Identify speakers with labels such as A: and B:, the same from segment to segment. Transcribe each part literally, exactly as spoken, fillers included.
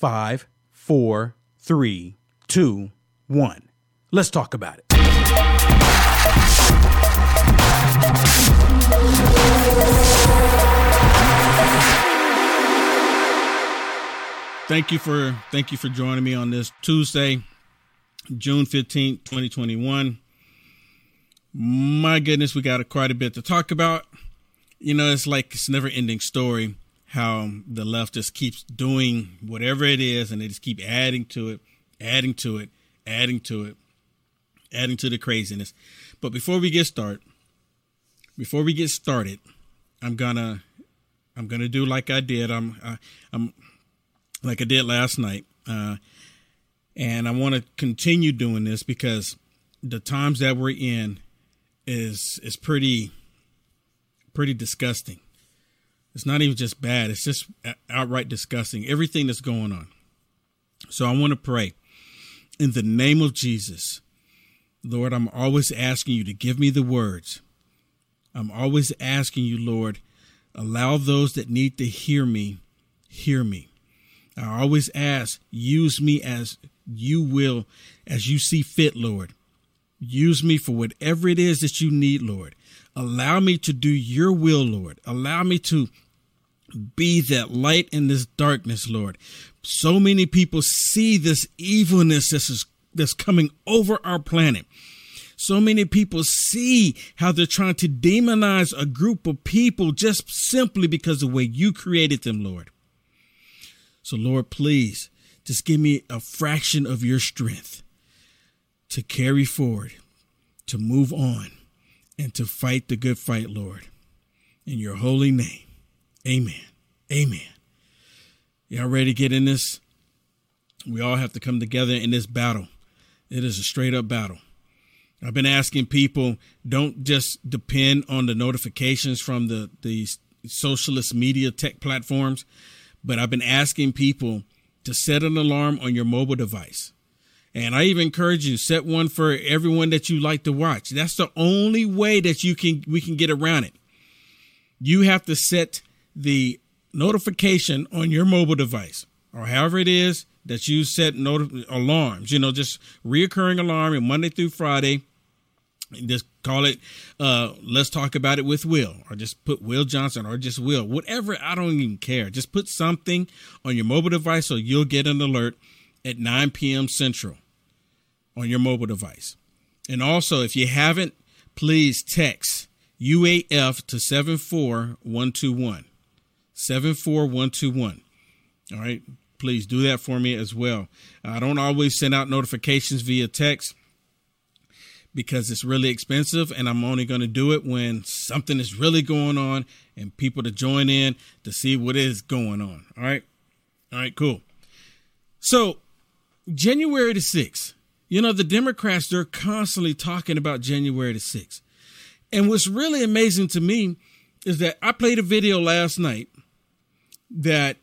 A: Five, four, three, two, one. Let's talk about it.
B: Thank you for thank you for joining me on this Tuesday, June fifteenth, twenty twenty-one. My goodness, we got a, quite a bit to talk about. You know, it's like it's never ending story how the left just keeps doing whatever it is and they just keep adding to it, adding to it, adding to it, adding to the craziness. But before we get started, before we get started, I'm gonna I'm gonna do like I did. I'm I, I'm like I did last night. Uh, and I want to continue doing this because the times that we're in is, is pretty, pretty disgusting. It's not even just bad. It's just outright disgusting. Everything that's going on. So I want to pray in the name of Jesus. Lord, I'm always asking you to give me the words. I'm always asking you, Lord, allow those that need to hear me, hear me. I always ask, use me as you will, as you see fit, Lord. Use me for whatever it is that you need, Lord. Allow me to do your will, Lord. Allow me to be that light in this darkness, Lord. So many people see this evilness that's, is, that's coming over our planet. So many people see how they're trying to demonize a group of people just simply because of the way you created them, Lord. So, Lord, please just give me a fraction of your strength to carry forward, to move on, and to fight the good fight, Lord. In your holy name, amen. Amen. Y'all ready to get in this? We all have to come together in this battle. It is a straight up battle. I've been asking people, don't just depend on the notifications from the, the socialist media tech platforms. But I've been asking people to set an alarm on your mobile device. And I even encourage you, set one for everyone that you like to watch. That's the only way that you can we can get around it. You have to set the notification on your mobile device or however it is that you set not- alarms, you know, just reoccurring alarm and Monday through Friday. Just call it, uh, let's talk about it with Will, or just put Will Johnson, or just Will, whatever. I don't even care. Just put something on your mobile device so you'll get an alert at nine p.m. Central on your mobile device. And also, if you haven't, please text U A F to seven four one two one, seven four one two one. All right. Please do that for me as well. I don't always send out notifications via text, because it's really expensive, and I'm only going to do it when something is really going on and people to join in to see what is going on. All right. All right, cool. So January the sixth, you know, the Democrats, they're constantly talking about January the sixth. And what's really amazing to me is that I played a video last night that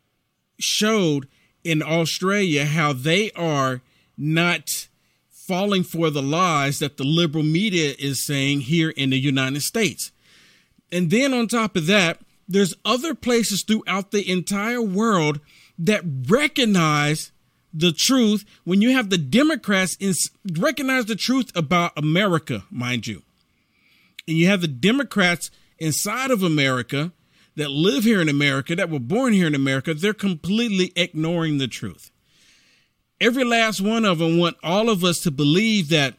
B: showed in Australia how they are not falling for the lies that the liberal media is saying here in the United States. And then on top of that, there's other places throughout the entire world that recognize the truth when you have the Democrats in, recognize the truth about America, mind you. And you have the Democrats inside of America that live here in America, that were born here in America. They're completely ignoring the truth. Every last one of them want all of us to believe that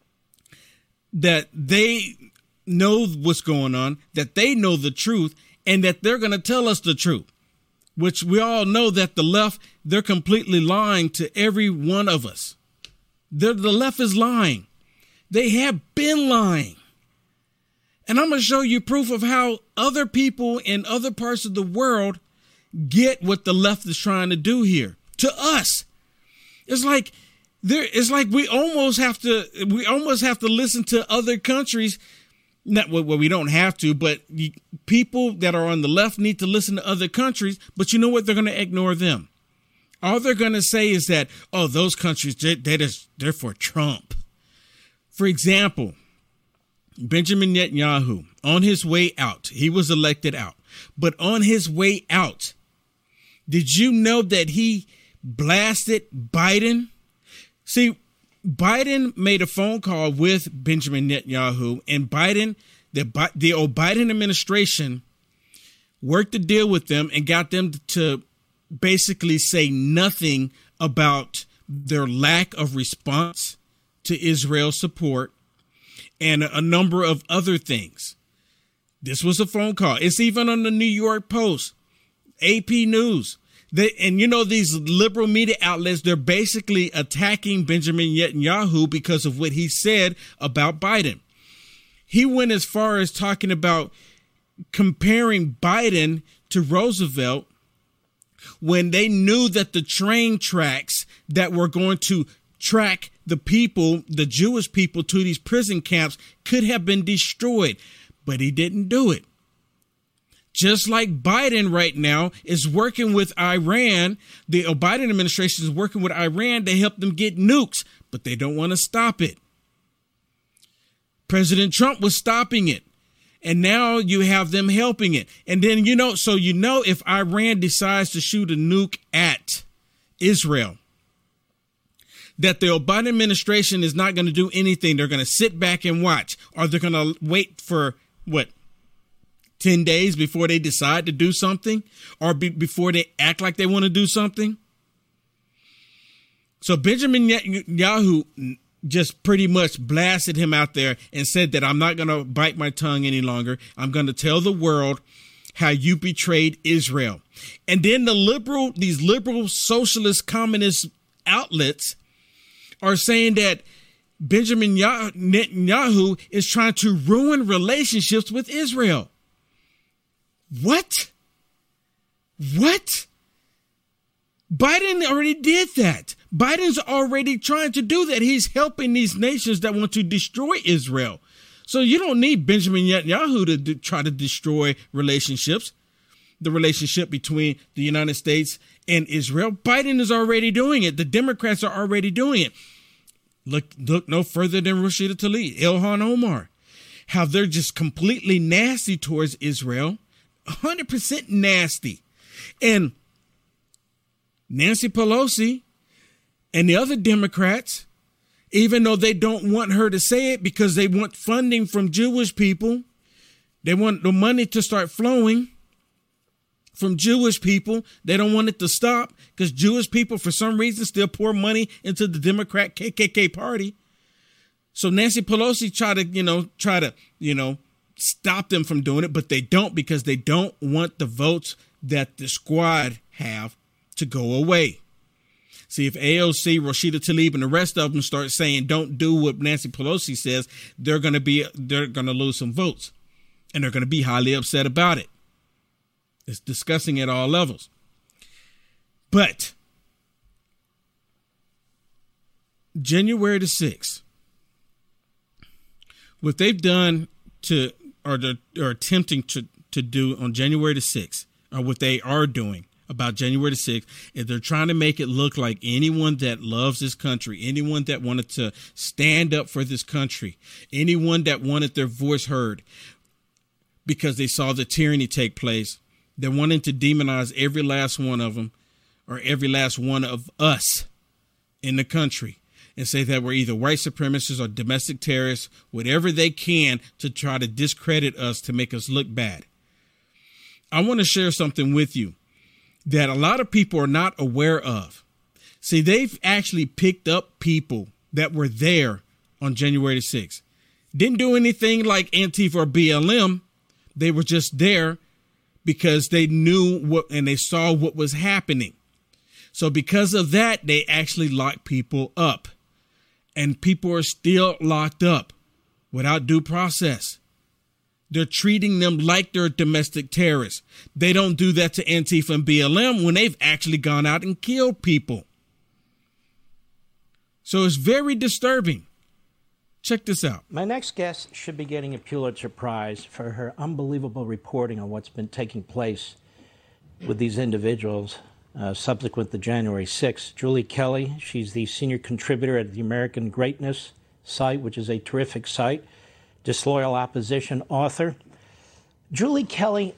B: that they know what's going on, that they know the truth, and that they're going to tell us the truth, which we all know that the left, they're completely lying to every one of us. They're, the left is lying. They have been lying. And I'm going to show you proof of how other people in other parts of the world get what the left is trying to do here to us. It's like there. It's like we almost have to. We almost have to listen to other countries. Not well, we don't have to, but you, people that are on the left need to listen to other countries. But you know what? They're going to ignore them. All they're going to say is that, oh, those countries, they, they just, they're for Trump. For example, Benjamin Netanyahu, on his way out, he was elected out. But on his way out, did you know that he blasted Biden. See, Biden made a phone call with Benjamin Netanyahu, and Biden, the, the old Biden administration, worked a deal with them and got them to basically say nothing about their lack of response to Israel's support and a number of other things. This was a phone call. It's even on the New York Post, A P News. They, and, you know, these liberal media outlets, they're basically attacking Benjamin Netanyahu because of what he said about Biden. He went as far as talking about comparing Biden to Roosevelt when they knew that the train tracks that were going to track the people, the Jewish people, to these prison camps could have been destroyed. But he didn't do it. Just like Biden right now is working with Iran, the Biden administration is working with Iran to help them get nukes, but they don't want to stop it. President Trump was stopping it, and now you have them helping it. And then, you know, so you know, if Iran decides to shoot a nuke at Israel, that the Biden administration is not going to do anything. They're going to sit back and watch, or they're going to wait for what, ten days before they decide to do something, or be, before they act like they want to do something. So Benjamin Netanyahu just pretty much blasted him out there and said that I'm not going to bite my tongue any longer. I'm going to tell the world how you betrayed Israel. And then the liberal, these liberal socialist communist outlets are saying that Benjamin Netanyahu is trying to ruin relationships with Israel. What? What? Biden already did that. Biden's already trying to do that. He's helping these nations that want to destroy Israel. So you don't need Benjamin Netanyahu to do, try to destroy relationships, the relationship between the United States and Israel. Biden is already doing it. The Democrats are already doing it. Look, look no further than Rashida Tlaib, Ilhan Omar, how they're just completely nasty towards Israel, one hundred percent nasty. And Nancy Pelosi and the other Democrats, even though they don't want her to say it because they want funding from Jewish people, they want the money to start flowing from Jewish people. They don't want it to stop because Jewish people, for some reason, still pour money into the Democrat K K K party. So Nancy Pelosi try to, you know, try to, you know, stop them from doing it, but they don't because they don't want the votes that the squad have to go away. See, if A O C, Rashida Tlaib, and the rest of them start saying don't do what Nancy Pelosi says, they're going to be, they're going to lose some votes, and they're going to be highly upset about it. It's discussing at all levels. But January the sixth, what they've done to, or they're, or attempting to, to do on January the sixth, or what they are doing about January the sixth, is they're trying to make it look like anyone that loves this country, anyone that wanted to stand up for this country, anyone that wanted their voice heard because they saw the tyranny take place, they're wanting to demonize every last one of them, or every last one of us in the country, and say that we're either white supremacists or domestic terrorists, whatever they can to try to discredit us, to make us look bad. I want to share something with you that a lot of people are not aware of. See, they've actually picked up people that were there on January the sixth. Didn't do anything like Antifa or B L M. They were just there because they knew what and they saw what was happening. So because of that, they actually locked people up. And people are still locked up without due process. They're treating them like they're domestic terrorists. They don't do that to Antifa and B L M when they've actually gone out and killed people. So it's very disturbing. Check this out.
C: My next guest should be getting a Pulitzer Prize for her unbelievable reporting on what's been taking place with these individuals uh, subsequent to January sixth. Julie Kelly, she's the senior contributor at the American Greatness site, which is a terrific site. Disloyal Opposition author. Julie Kelly,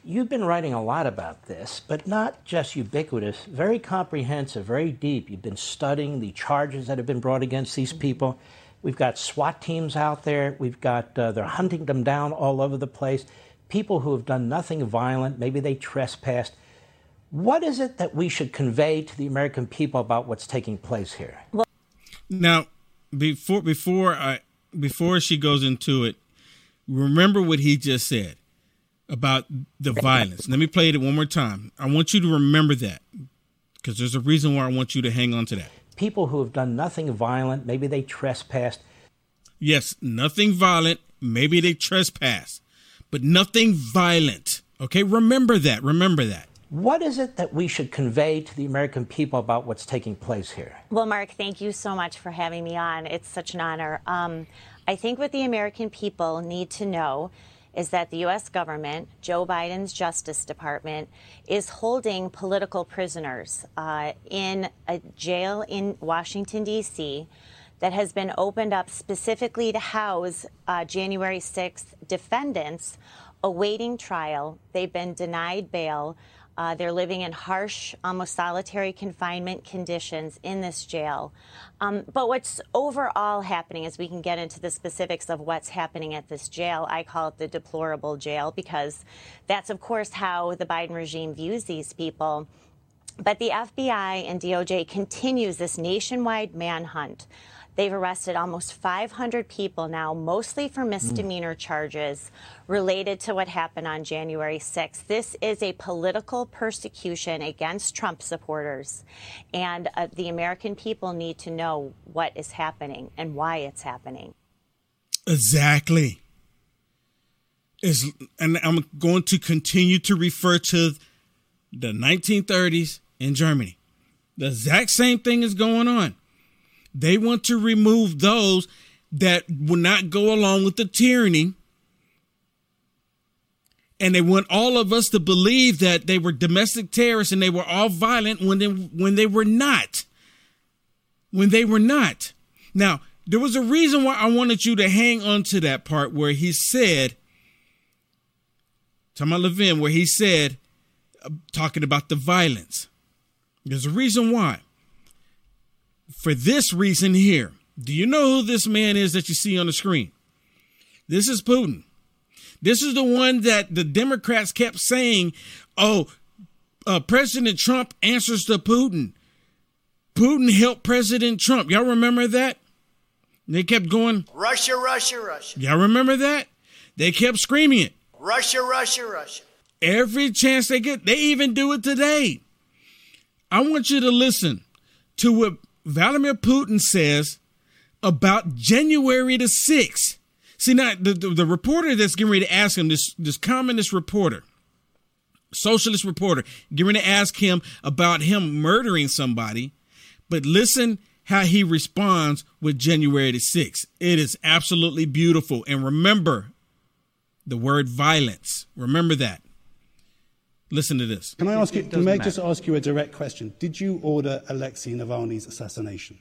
C: You've been writing a lot about this, but not just ubiquitous, very comprehensive, very deep. You've been studying the charges that have been brought against these people. We've got SWAT teams out there. We've got, uh, they're hunting them down all over the place. People who have done nothing violent, maybe they trespassed. What is it that we should convey to the American people about what's taking place here?
B: Now, before before I before she goes into it, remember what he just said about the violence. Let me play it one more time. I want you to remember that, because there's a reason why I want you to hang on to that.
C: People who have done nothing violent, maybe they trespassed.
B: Yes, nothing violent. Maybe they trespassed, but nothing violent. Okay, remember that. Remember that.
C: What is it that we should convey to the American people about what's taking place here?
D: Well, Mark, thank you so much for having me on. It's such an honor. Um, I think what the American people need to know is that the U S government, Joe Biden's Justice Department, is holding political prisoners uh, in a jail in Washington, D C that has been opened up specifically to house uh, January sixth defendants awaiting trial. They've been denied bail. Uh, they're living in harsh, almost solitary confinement conditions in this jail. Um, but what's overall happening, as we can get into the specifics of what's happening at this jail, I call it the deplorable jail, because that's, of course, how the Biden regime views these people. But the F B I and D O J continues this nationwide manhunt. They've arrested almost five hundred people now, mostly for misdemeanor mm. charges related to what happened on January sixth. This is a political persecution against Trump supporters, and uh, the American people need to know what is happening and why it's happening.
B: Exactly. Is and I'm going to continue to refer to the nineteen thirties in Germany. The exact same thing is going on. They want to remove those that will not go along with the tyranny. And they want all of us to believe that they were domestic terrorists and they were all violent when they, when they were not. When they were not. Now, there was a reason why I wanted you to hang on to that part where he said, talking about Levin, where he said, uh, talking about the violence. There's a reason why. For this reason here, do you know who this man is that you see on the screen? This is Putin. This is the one that the Democrats kept saying, oh, uh, President Trump answers to Putin. Putin helped President Trump. Y'all remember that? They kept going,
E: Russia, Russia, Russia.
B: Y'all remember that? They kept screaming it.
E: Russia, Russia, Russia.
B: Every chance they get, they even do it today. I want you to listen to what Vladimir Putin says about January the sixth. See, now, the, the, the reporter that's getting ready to ask him, this, this communist reporter, socialist reporter, getting ready to ask him about him murdering somebody. But listen how he responds with January the sixth. It is absolutely beautiful. And remember the word violence. Remember that. Listen to this.
F: Can I ask you, can I just ask you a direct question? Did you order Alexei Navalny's assassination?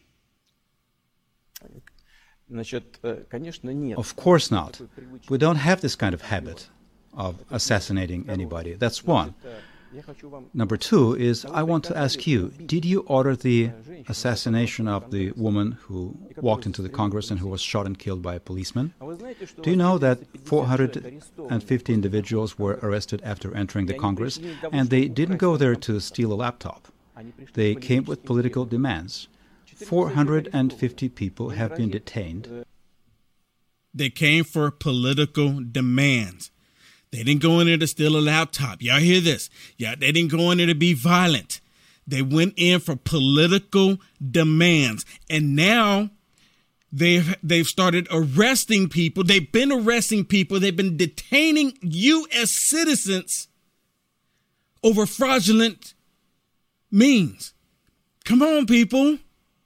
G: Of course not. We don't have this kind of habit of assassinating anybody. That's one. Number two is, I want to ask you, did you order the assassination of the woman who walked into the Congress and who was shot and killed by a policeman? Do you know that four hundred fifty individuals were arrested after entering the Congress, and they didn't go there to steal a laptop? They came with political demands. four hundred fifty people have been detained.
B: They came for political demands. They didn't go in there to steal a laptop. Y'all hear this? Yeah, they didn't go in there to be violent. They went in for political demands. And now they've they've started arresting people. They've been arresting people. They've been detaining U S citizens over fraudulent means. Come on, people.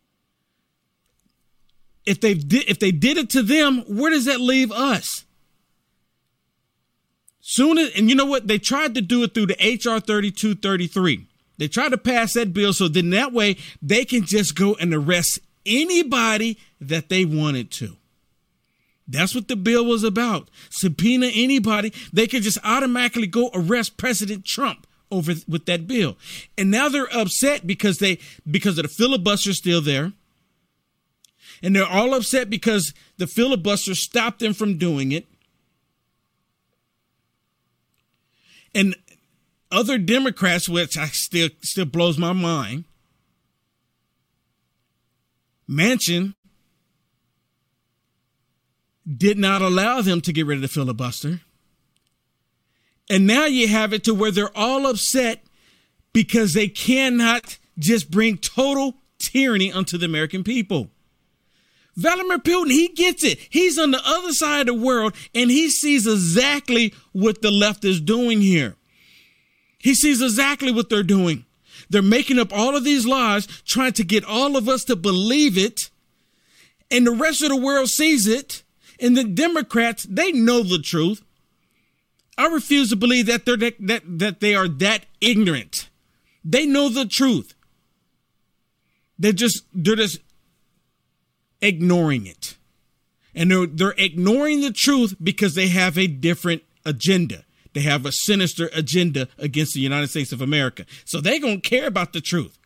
B: If they did if they did it to them, where does that leave us? Soon as, and you know what? They tried to do it through the H R thirty-two thirty-three. They tried to pass that bill so then that way they can just go and arrest anybody that they wanted to. That's what the bill was about. Subpoena anybody. They could just automatically go arrest President Trump over with that bill. And now they're upset because they because of the filibuster still there. And they're all upset because the filibuster stopped them from doing it. And other Democrats, which I still still blows my mind, Manchin did not allow them to get rid of the filibuster. And now you have it to where they're all upset because they cannot just bring total tyranny onto the American people. Vladimir Putin, he gets it. He's on the other side of the world, and he sees exactly what the left is doing here. He sees exactly what they're doing. They're making up all of these lies, trying to get all of us to believe it, and the rest of the world sees it. And the Democrats, they know the truth. I refuse to believe that they're that, that, that they are that ignorant. They know the truth. They're just they're just ignoring it. And they're they're ignoring the truth because they have a different agenda. They have a sinister agenda against the United States of America. So they don't care about the truth.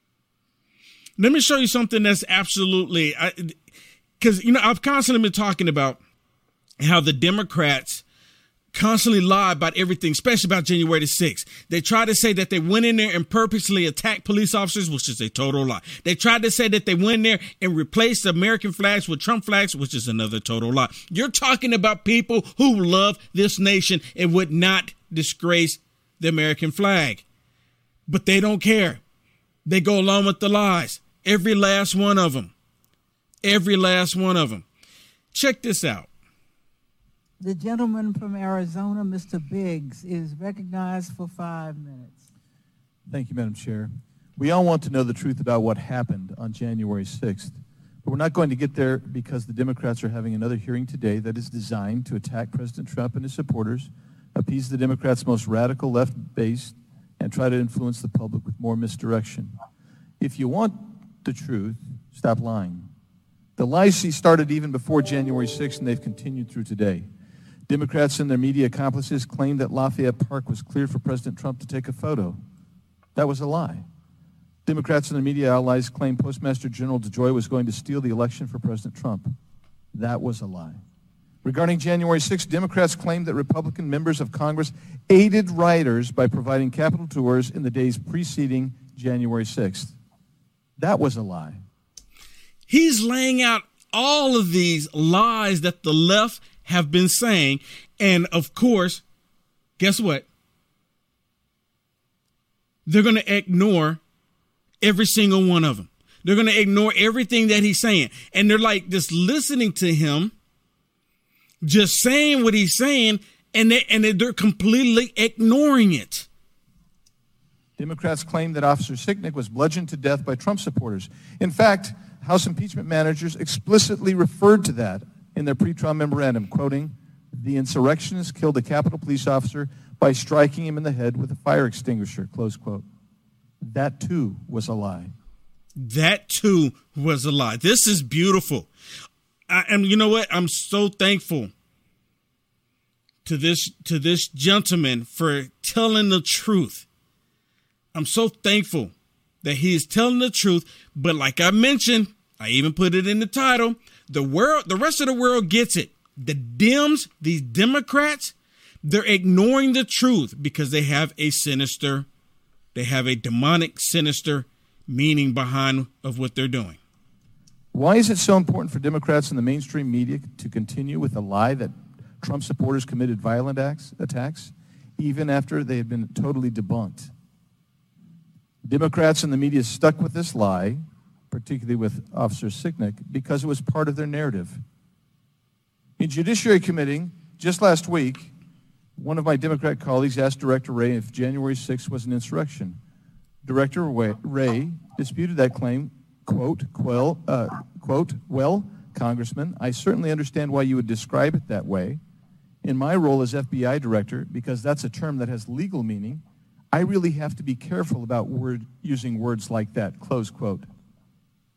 B: Let me show you something that's absolutely, because, you know, I've constantly been talking about how the Democrats constantly lie about everything, especially about January the sixth. They try to say that they went in there and purposely attacked police officers, which is a total lie. They tried to say that they went in there and replaced American flags with Trump flags, which is another total lie. You're talking about people who love this nation and would not disgrace the American flag. But they don't care. They go along with the lies. Every last one of them. Every last one of them. Check this out.
H: The gentleman from Arizona, Mister Biggs, is recognized for five minutes.
I: Thank you, Madam Chair. We all want to know the truth about what happened on January sixth, but we're not going to get there because the Democrats are having another hearing today that is designed to attack President Trump and his supporters, appease the Democrats' most radical left base, and try to influence the public with more misdirection. If you want the truth, stop lying. The lies he started even before January sixth, and they've continued through today. Democrats and their media accomplices claimed that Lafayette Park was cleared for President Trump to take a photo. That was a lie. Democrats and their media allies claimed Postmaster General DeJoy was going to steal the election for President Trump. That was a lie. Regarding January sixth, Democrats claimed that Republican members of Congress aided rioters by providing Capitol tours in the days preceding January sixth. That was a lie.
B: He's laying out all of these lies that the left have been saying. And of course, guess what? They're going to ignore every single one of them. They're going to ignore everything that he's saying. And they're like just listening to him, just saying what he's saying, and, they, and they're completely ignoring it.
I: Democrats claim that Officer Sicknick was bludgeoned to death by Trump supporters. In fact, House impeachment managers explicitly referred to that in their pre-trial memorandum, quoting, "The insurrectionists killed a Capitol police officer by striking him in the head with a fire extinguisher," close quote. That, too, was a lie.
B: That, too, was a lie. This is beautiful. I, and you know what? I'm so thankful to this, to this gentleman for telling the truth. I'm so thankful that he is telling the truth. But like I mentioned, I even put it in the title, the world, the rest of the world gets it. The Dems, these Democrats, they're ignoring the truth because they have a sinister, they have a demonic, sinister meaning behind of what they're doing.
I: Why is it so important for Democrats and the mainstream media to continue with the lie that Trump supporters committed violent acts, attacks, even after they had been totally debunked? Democrats and the media stuck with this lie, particularly with Officer Sicknick, because it was part of their narrative. In Judiciary Committee, just last week, one of my Democrat colleagues asked Director Wray if January sixth was an insurrection. Director Wray disputed that claim, quote, well, uh, quote, well, Congressman, I certainly understand why you would describe it that way. In my role as F B I director, because that's a term that has legal meaning, I really have to be careful about word, using words like that, close quote.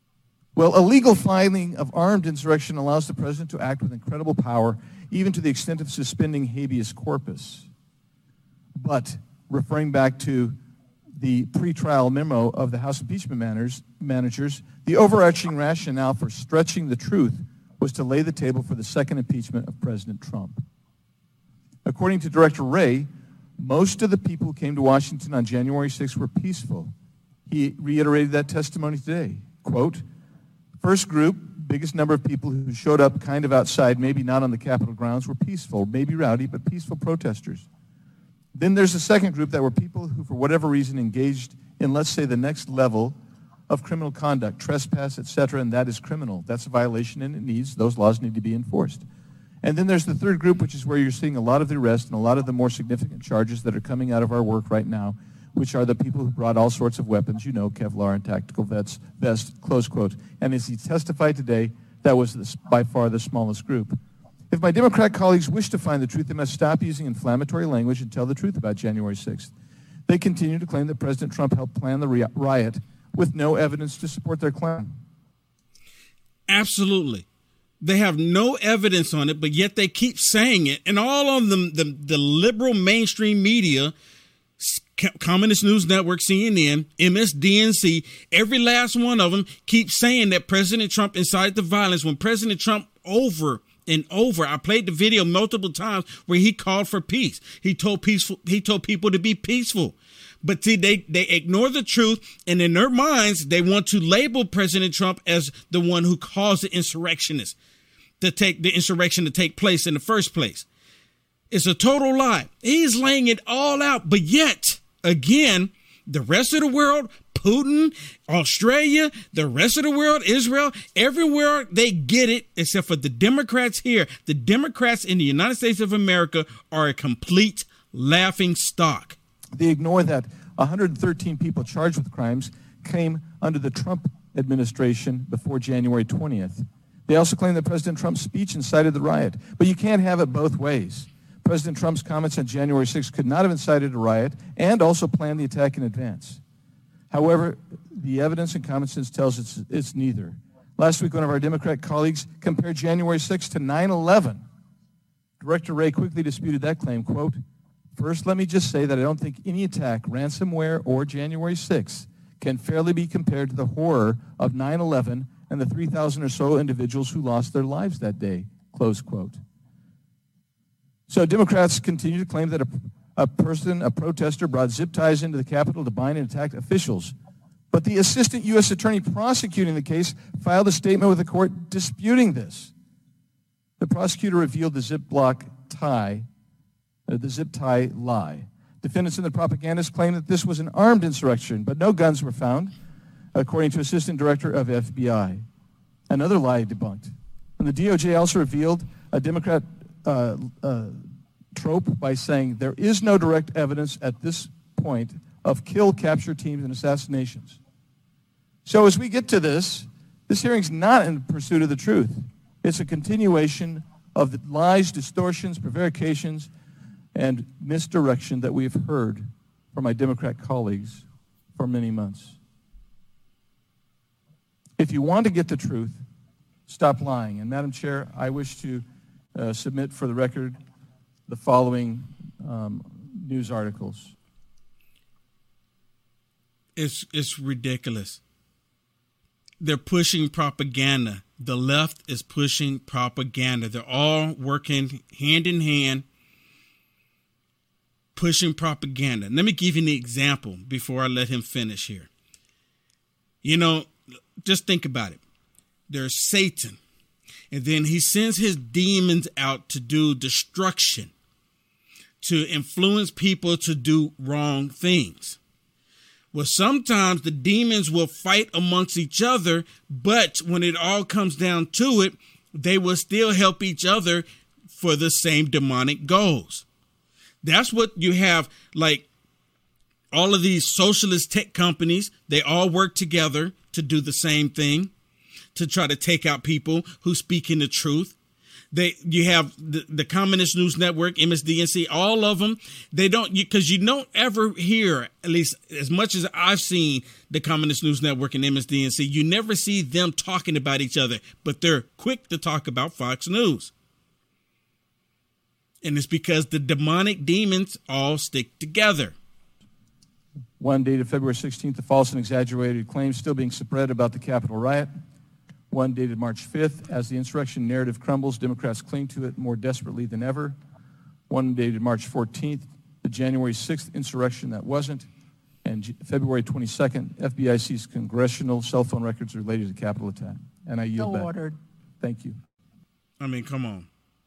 I: Well, a legal filing of armed insurrection allows the president to act with incredible power, even to the extent of suspending habeas corpus. But, referring back to the pretrial memo of the House impeachment managers, managers, the overarching rationale for stretching the truth was to lay the table for the second impeachment of President Trump. According to Director Wray, most of the people who came to Washington on January sixth were peaceful. He reiterated that testimony today. Quote, first group, biggest number of people who showed up kind of outside, maybe not on the Capitol grounds, were peaceful, maybe rowdy, but peaceful protesters. Then there's a second group that were people who, for whatever reason, engaged in, let's say, the next level of criminal conduct, trespass, et cetera, and that is criminal. That's a violation, and it needs, those laws need to be enforced. And then there's the third group, which is where you're seeing a lot of the arrests and a lot of the more significant charges that are coming out of our work right now, which are the people who brought all sorts of weapons, you know, Kevlar and tactical vets, vests, close quote. And as he testified today, that was the, by far the smallest group. If my Democrat colleagues wish to find the truth, they must stop using inflammatory language and tell the truth about January sixth. They continue to claim that President Trump helped plan the riot with no evidence to support their claim.
B: Absolutely. They have no evidence on it, but yet they keep saying it. And all of them, the, the liberal mainstream media, Communist News Network, C N N, M S D N C, every last one of them keeps saying that President Trump incited the violence when President Trump over and over. I played the video multiple times where he called for peace. He told peaceful. He told people to be peaceful. But see, they, they ignore the truth, and in their minds, they want to label President Trump as the one who caused the insurrectionists to take the insurrection to take place in the first place. It's a total lie. He's laying it all out. But yet, again, the rest of the world, Putin, Australia, the rest of the world, Israel, everywhere they get it, except for the Democrats here. The Democrats in the United States of America are a complete laughing stock.
I: They ignore that one hundred thirteen people charged with crimes came under the Trump administration before January twentieth. They also claim that President Trump's speech incited the riot. But you can't have it both ways. President Trump's comments on January sixth could not have incited a riot and also planned the attack in advance. However, the evidence and common sense tells it's, it's neither. Last week, one of our Democrat colleagues compared January sixth to nine eleven. Director Wray quickly disputed that claim, quote, first, let me just say that I don't think any attack, ransomware, or January sixth can fairly be compared to the horror of nine eleven and the three thousand or so individuals who lost their lives that day, close quote. So Democrats continue to claim that a, a person, a protester, brought zip ties into the Capitol to bind and attack officials. But the assistant U S attorney prosecuting the case filed a statement with the court disputing this. The prosecutor revealed the zip block tie, uh, the zip tie lie. Defendants and the propagandists claim that this was an armed insurrection, but no guns were found, according to Assistant Director of F B I. Another lie debunked. And the D O J also revealed a Democrat uh, uh, trope by saying there is no direct evidence at this point of kill, capture teams and assassinations. So as we get to this, this hearing's not in pursuit of the truth. It's a continuation of the lies, distortions, prevarications, and misdirection that we've heard from my Democrat colleagues for many months. If you want to get the truth, stop lying. And Madam Chair, I wish to uh, submit for the record the following um, news articles.
B: It's it's ridiculous. They're pushing propaganda. The left is pushing propaganda. They're all working hand in hand, pushing propaganda. Let me give you an example before I let him finish here. You know, just think about it. There's Satan, and then he sends his demons out to do destruction, to influence people to do wrong things. Well, sometimes the demons will fight amongst each other, but when it all comes down to it, they will still help each other for the same demonic goals. That's what you have, like all of these socialist tech companies. They all work together to do the same thing, to try to take out people who speak in the truth. They, you have the, the Communist News Network, M S D N C, all of them. They don't, because you, you don't ever hear, at least as much as I've seen the Communist News Network and M S D N C, you never see them talking about each other, but they're quick to talk about Fox News. And it's because the demonic demons all stick together.
I: One dated February sixteenth, the false and exaggerated claims still being spread about the Capitol riot. One dated March fifth, as the insurrection narrative crumbles, Democrats cling to it more desperately than ever. One dated March fourteenth, the January sixth insurrection that wasn't. And G- February twenty-second, F B I seized congressional cell phone records related to the Capitol attack. And I yield
H: So
I: back.
H: ordered.
I: Thank you.
B: I mean, come on.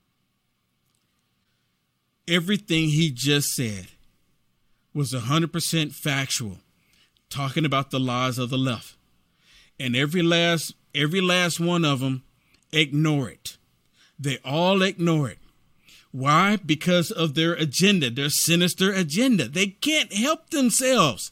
B: Everything he just said was one hundred percent factual, talking about the lies of the left. And every last every last one of them ignore it. They all ignore it. Why? Because of their agenda, their sinister agenda. They can't help themselves.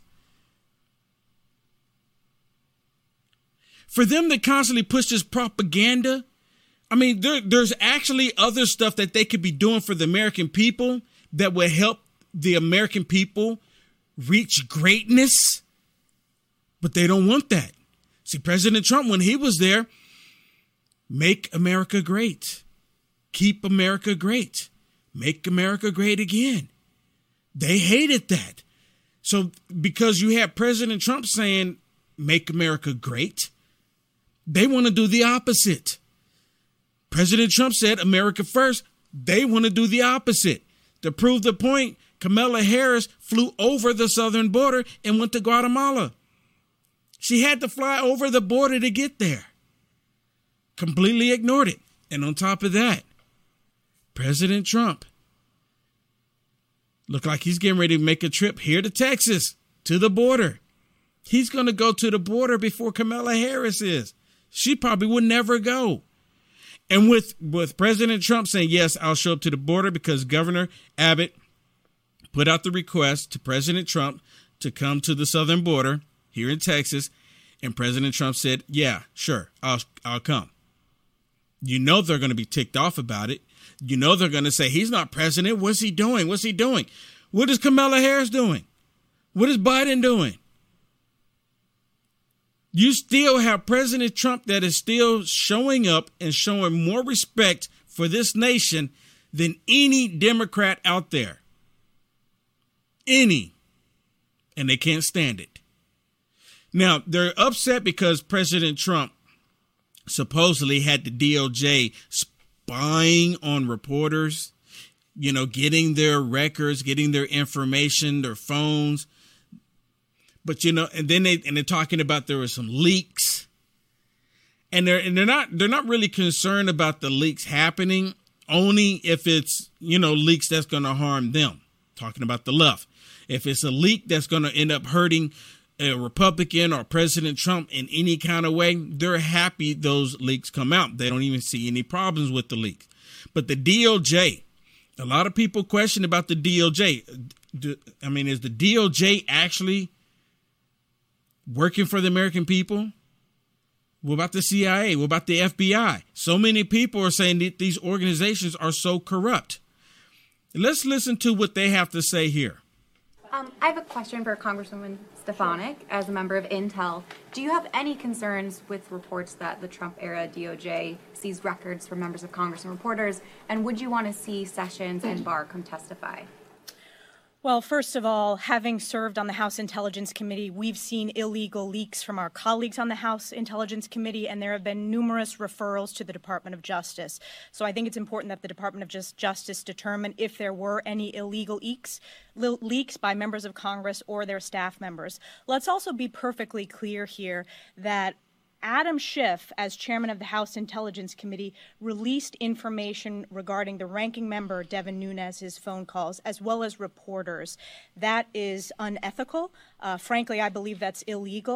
B: For them to constantly push this propaganda, I mean, there, there's actually other stuff that they could be doing for the American people that would help the American people reach greatness, but they don't want that. See, President Trump, when he was there, make America great, keep America great, make America great again. They hated that. So because you have President Trump saying, make America great, they want to do the opposite. President Trump said, America first. They want to do the opposite. To prove the point, Kamala Harris flew over the southern border and went to Guatemala. She had to fly over the border to get there. Completely ignored it. And on top of that, President Trump looked like he's getting ready to make a trip here to Texas, to the border. He's going to go to the border before Kamala Harris is. She probably would never go. And with, with President Trump saying, yes, I'll show up to the border because Governor Abbott put out the request to President Trump to come to the southern border here in Texas. And President Trump said, yeah, sure, I'll, I'll come. You know they're going to be ticked off about it. You know they're going to say, he's not president. What's he doing? What's he doing? What is Kamala Harris doing? What is Biden doing? You still have President Trump that is still showing up and showing more respect for this nation than any Democrat out there. Any. And they can't stand it. Now, they're upset because President Trump supposedly had the D O J spying on reporters, you know, getting their records, getting their information, their phones. But, you know, and then they and they're talking about there were some leaks, and they're and they're not they're not really concerned about the leaks happening, only if it's, you know, leaks that's going to harm them. Talking about the left. If it's a leak that's going to end up hurting a Republican or President Trump in any kind of way, they're happy those leaks come out. They don't even see any problems with the leaks. But the D O J, a lot of people question about the D O J. I mean, is the D O J actually working for the American people? What about the C I A? What about the F B I? So many people are saying that these organizations are so corrupt. Let's listen to what they have to say here.
J: Um, I have a question for Congresswoman Stefanik. As a member of Intel, do you have any concerns with reports that the Trump-era D O J seized records from members of Congress and reporters? And would you want to see Sessions and Barr come testify?
K: Well, first of all, having served on the House Intelligence Committee, we've seen illegal leaks from our colleagues on the House Intelligence Committee, and there have been numerous referrals to the Department of Justice. So I think it's important that the Department of Just Justice determine if there were any illegal leaks, le- leaks by members of Congress or their staff members. Let's also be perfectly clear here that Adam Schiff, as chairman of the House Intelligence Committee, released information regarding the ranking member, Devin Nunes' phone calls, as well as reporters. That is unethical. Uh, frankly, I believe that's illegal.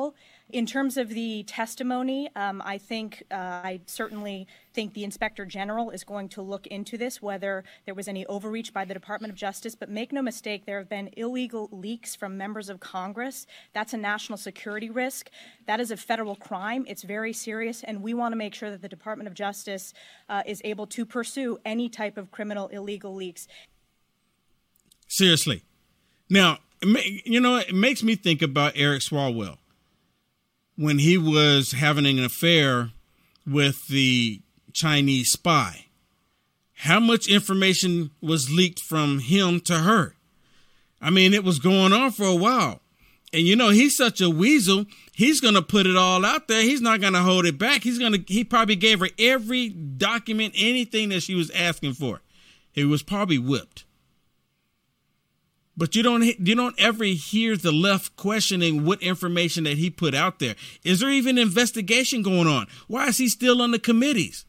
K: In terms of the testimony, um, I think uh, I certainly think the Inspector General is going to look into this, whether there was any overreach by the Department of Justice. But make no mistake, there have been illegal leaks from members of Congress. That's a national security risk. That is a federal crime. It's very serious, and we want to make sure that the Department of Justice uh, is able to pursue any type of criminal illegal leaks.
B: Seriously. Now, you know, it makes me think about Eric Swalwell when he was having an affair with the Chinese spy. How much information was leaked from him to her? I mean, it was going on for a while. And, you know, he's such a weasel. He's going to put it all out there. He's not going to hold it back. He's going to, he probably gave her every document, anything that she was asking for. He was probably whipped. But you don't you don't ever hear the left questioning what information that he put out there. Is there even an investigation going on? Why is he still on the committees?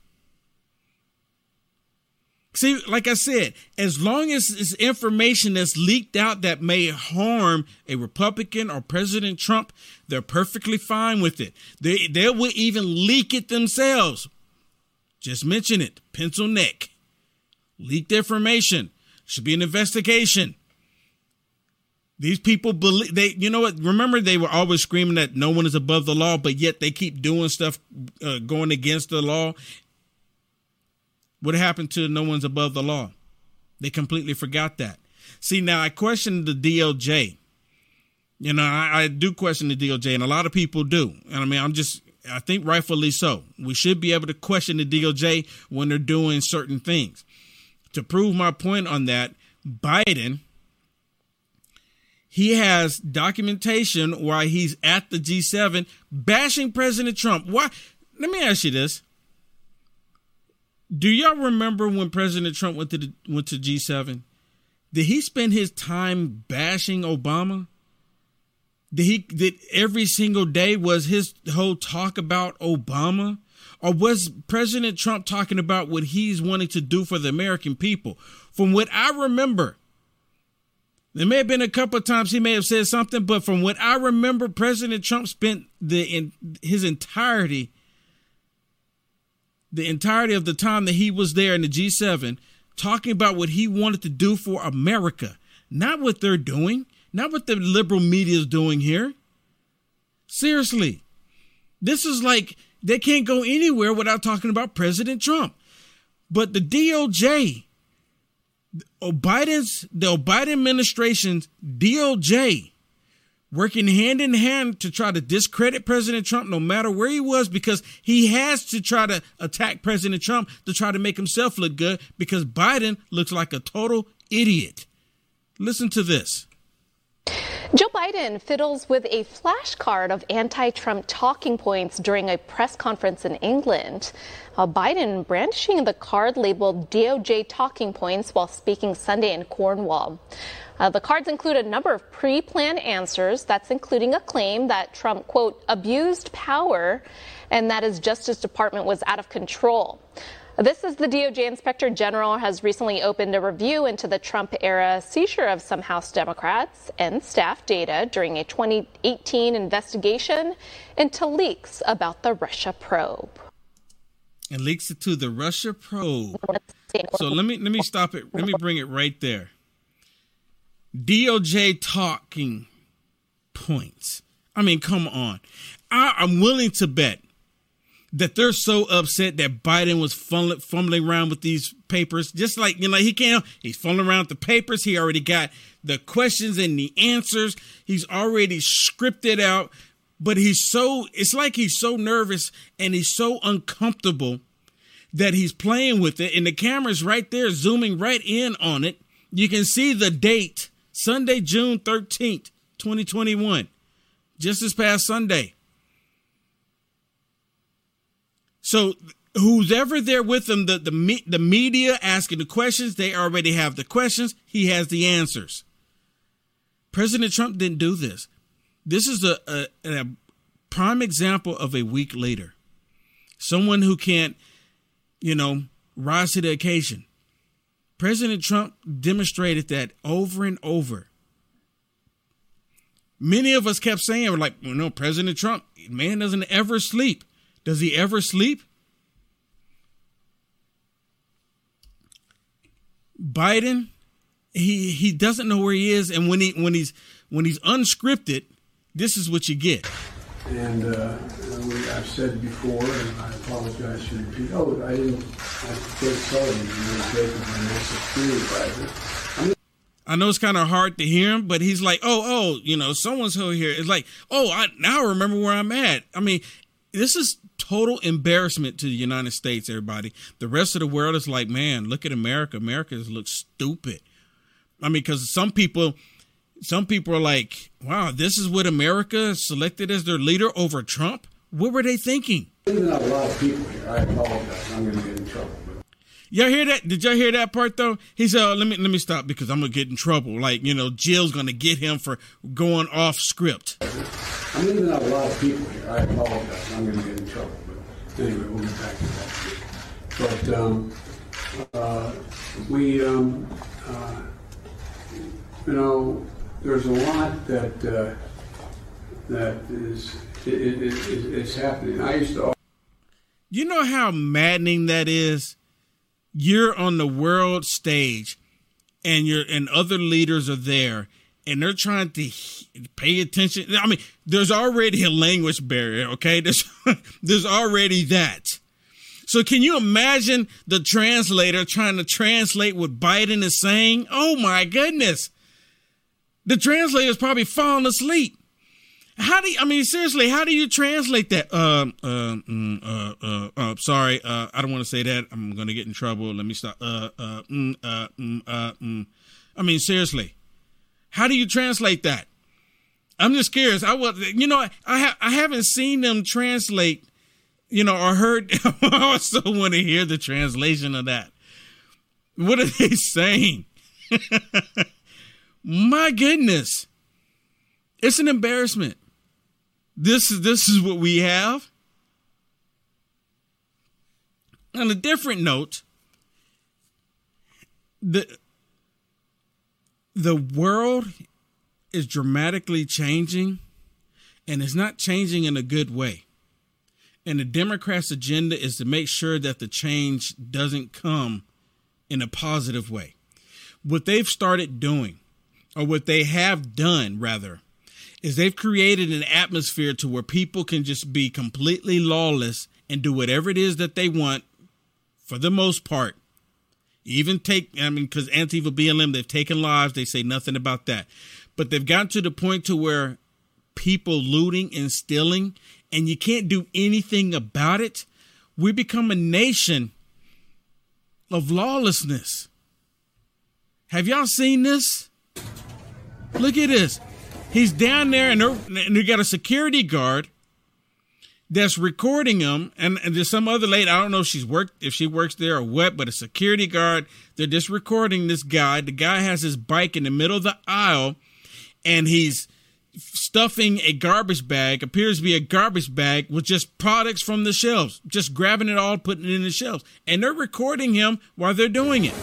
B: See, like I said, as long as it's information that's leaked out that may harm a Republican or President Trump, they're perfectly fine with it. They they will even leak it themselves. Just mention it. Pencil neck. Leaked information. Should be an investigation. These people believe they, you know what? Remember, they were always screaming that no one is above the law, but yet they keep doing stuff uh, going against the law. What happened to no one's above the law? They completely forgot that. See, now I question the D O J. You know, I, I do question the D O J, and a lot of people do. And I mean, I'm just, I think rightfully so. We should be able to question the D O J when they're doing certain things. To prove my point on that, Biden, he has documentation while he's at the G seven bashing President Trump. Why? Let me ask you this. Do y'all remember when President Trump went to the, went to G seven? Did he spend his time bashing Obama? Did he did every single day was his whole talk about Obama? Or was President Trump talking about what he's wanting to do for the American people? From what I remember, there may have been a couple of times he may have said something, but from what I remember, President Trump spent the in his entirety, the entirety of the time that he was there in the G seven, talking about what he wanted to do for America, not what they're doing, not what the liberal media is doing here. Seriously, this is like they can't go anywhere without talking about President Trump. But the D O J, Biden's, the Biden administration's D O J, working hand in hand to try to discredit President Trump no matter where he was, because he has to try to attack President Trump to try to make himself look good, because Biden looks like a total idiot. Listen to this.
L: Joe Biden fiddles with a flashcard of anti-Trump talking points during a press conference in England. Uh, Biden brandishing the card labeled D O J talking points while speaking Sunday in Cornwall. Uh, the cards include a number of pre-planned answers. That's including a claim that Trump, quote, abused power and that his Justice Department was out of control. This is the D O J Inspector General has recently opened a review into the Trump-era seizure of some House Democrats and staff data during a twenty eighteen investigation into leaks about the Russia probe.
B: And leaks to the Russia probe. So let me let me stop it. Let me bring it right there. D O J talking points. I mean, come on. I, I'm willing to bet that they're so upset that Biden was fumbling, fumbling around with these papers, just like, you know, he can't, he's fumbling around with the papers. He already got the questions and the answers. He's already scripted out, but he's so, it's like he's so nervous and he's so uncomfortable that he's playing with it. And the camera's right there, zooming right in on it. You can see the date, Sunday, June thirteenth, twenty twenty-one, just this past Sunday. So who's ever there with them, the, the, the media asking the questions, they already have the questions. He has the answers. President Trump didn't do this. This is a, a, a prime example of a week later. Someone who can't, you know, rise to the occasion. President Trump demonstrated that over and over. Many of us kept saying, we're like, well, no, President Trump, man doesn't ever sleep. Does he ever sleep? Biden, he he doesn't know where he is, and when he when he's when he's unscripted, this is what you get.
M: And uh, I've said before, and I apologize to repeat. Oh, I didn't. I did tell you, you were my national security advisor. I mean,
B: I know it's kind of hard to hear him, but he's like, oh, oh, you know, so-and-so here. It's like, oh, I now I remember where I'm at. I mean, this is total embarrassment to the United States, everybody. The rest of the world is like, man, look at America. America looks stupid. I mean, because some people, some people are like, wow, this is what America selected as their leader over Trump? What were they thinking?
M: Leaving out a lot of people here. I apologize. I'm going to get in trouble.
B: Y'all hear that? Did y'all hear that part though? He said, oh, let me let me stop because I'm gonna get in trouble. Like, you know, Jill's gonna get him for going off script.
M: I'm leaving out a lot of people here. I apologize. I'm gonna get in trouble. But anyway, we'll get back to that. But um, uh, we, um, uh, you know, there's a lot that uh, that is it, it, it, it's happening. I used to.
B: You know how maddening that is? You're on the world stage and you're and other leaders are there and they're trying to pay attention. I mean, there's already a language barrier. OK, there's there's already that. So can you imagine the translator trying to translate what Biden is saying? Oh, my goodness. The translator is probably falling asleep. How do you, I mean, seriously, how do you translate that? Um, uh, mm, uh, uh, uh, sorry, uh, I don't want to say that. I'm going to get in trouble. Let me stop. Uh, uh, mm, uh, mm, uh, mm. I mean, seriously, how do you translate that? I'm just curious. I was, you know, I ha- I haven't seen them translate, you know, or heard. I also want to hear the translation of that. What are they saying? My goodness. It's an embarrassment. This is this is what we have. On a different note, the the world is dramatically changing, and it's not changing in a good way. And the Democrats' agenda is to make sure that the change doesn't come in a positive way. What they've started doing, or what they have done, rather, is they've created an atmosphere to where people can just be completely lawless and do whatever it is that they want for the most part. Even take, I mean, because Antifa, B L M, they've taken lives. They say nothing about that. But they've gotten to the point to where people looting and stealing, and you can't do anything about it. We become a nation of lawlessness. Have y'all seen this? Look at this. He's down there and, and they got a security guard that's recording him. And, and there's some other lady, I don't know if she's worked, if she works there or what, but a security guard, they're just recording this guy. The guy has his bike in the middle of the aisle and he's stuffing a garbage bag, appears to be a garbage bag with just products from the shelves, just grabbing it all, putting it in the shelves. And they're recording him while they're doing it.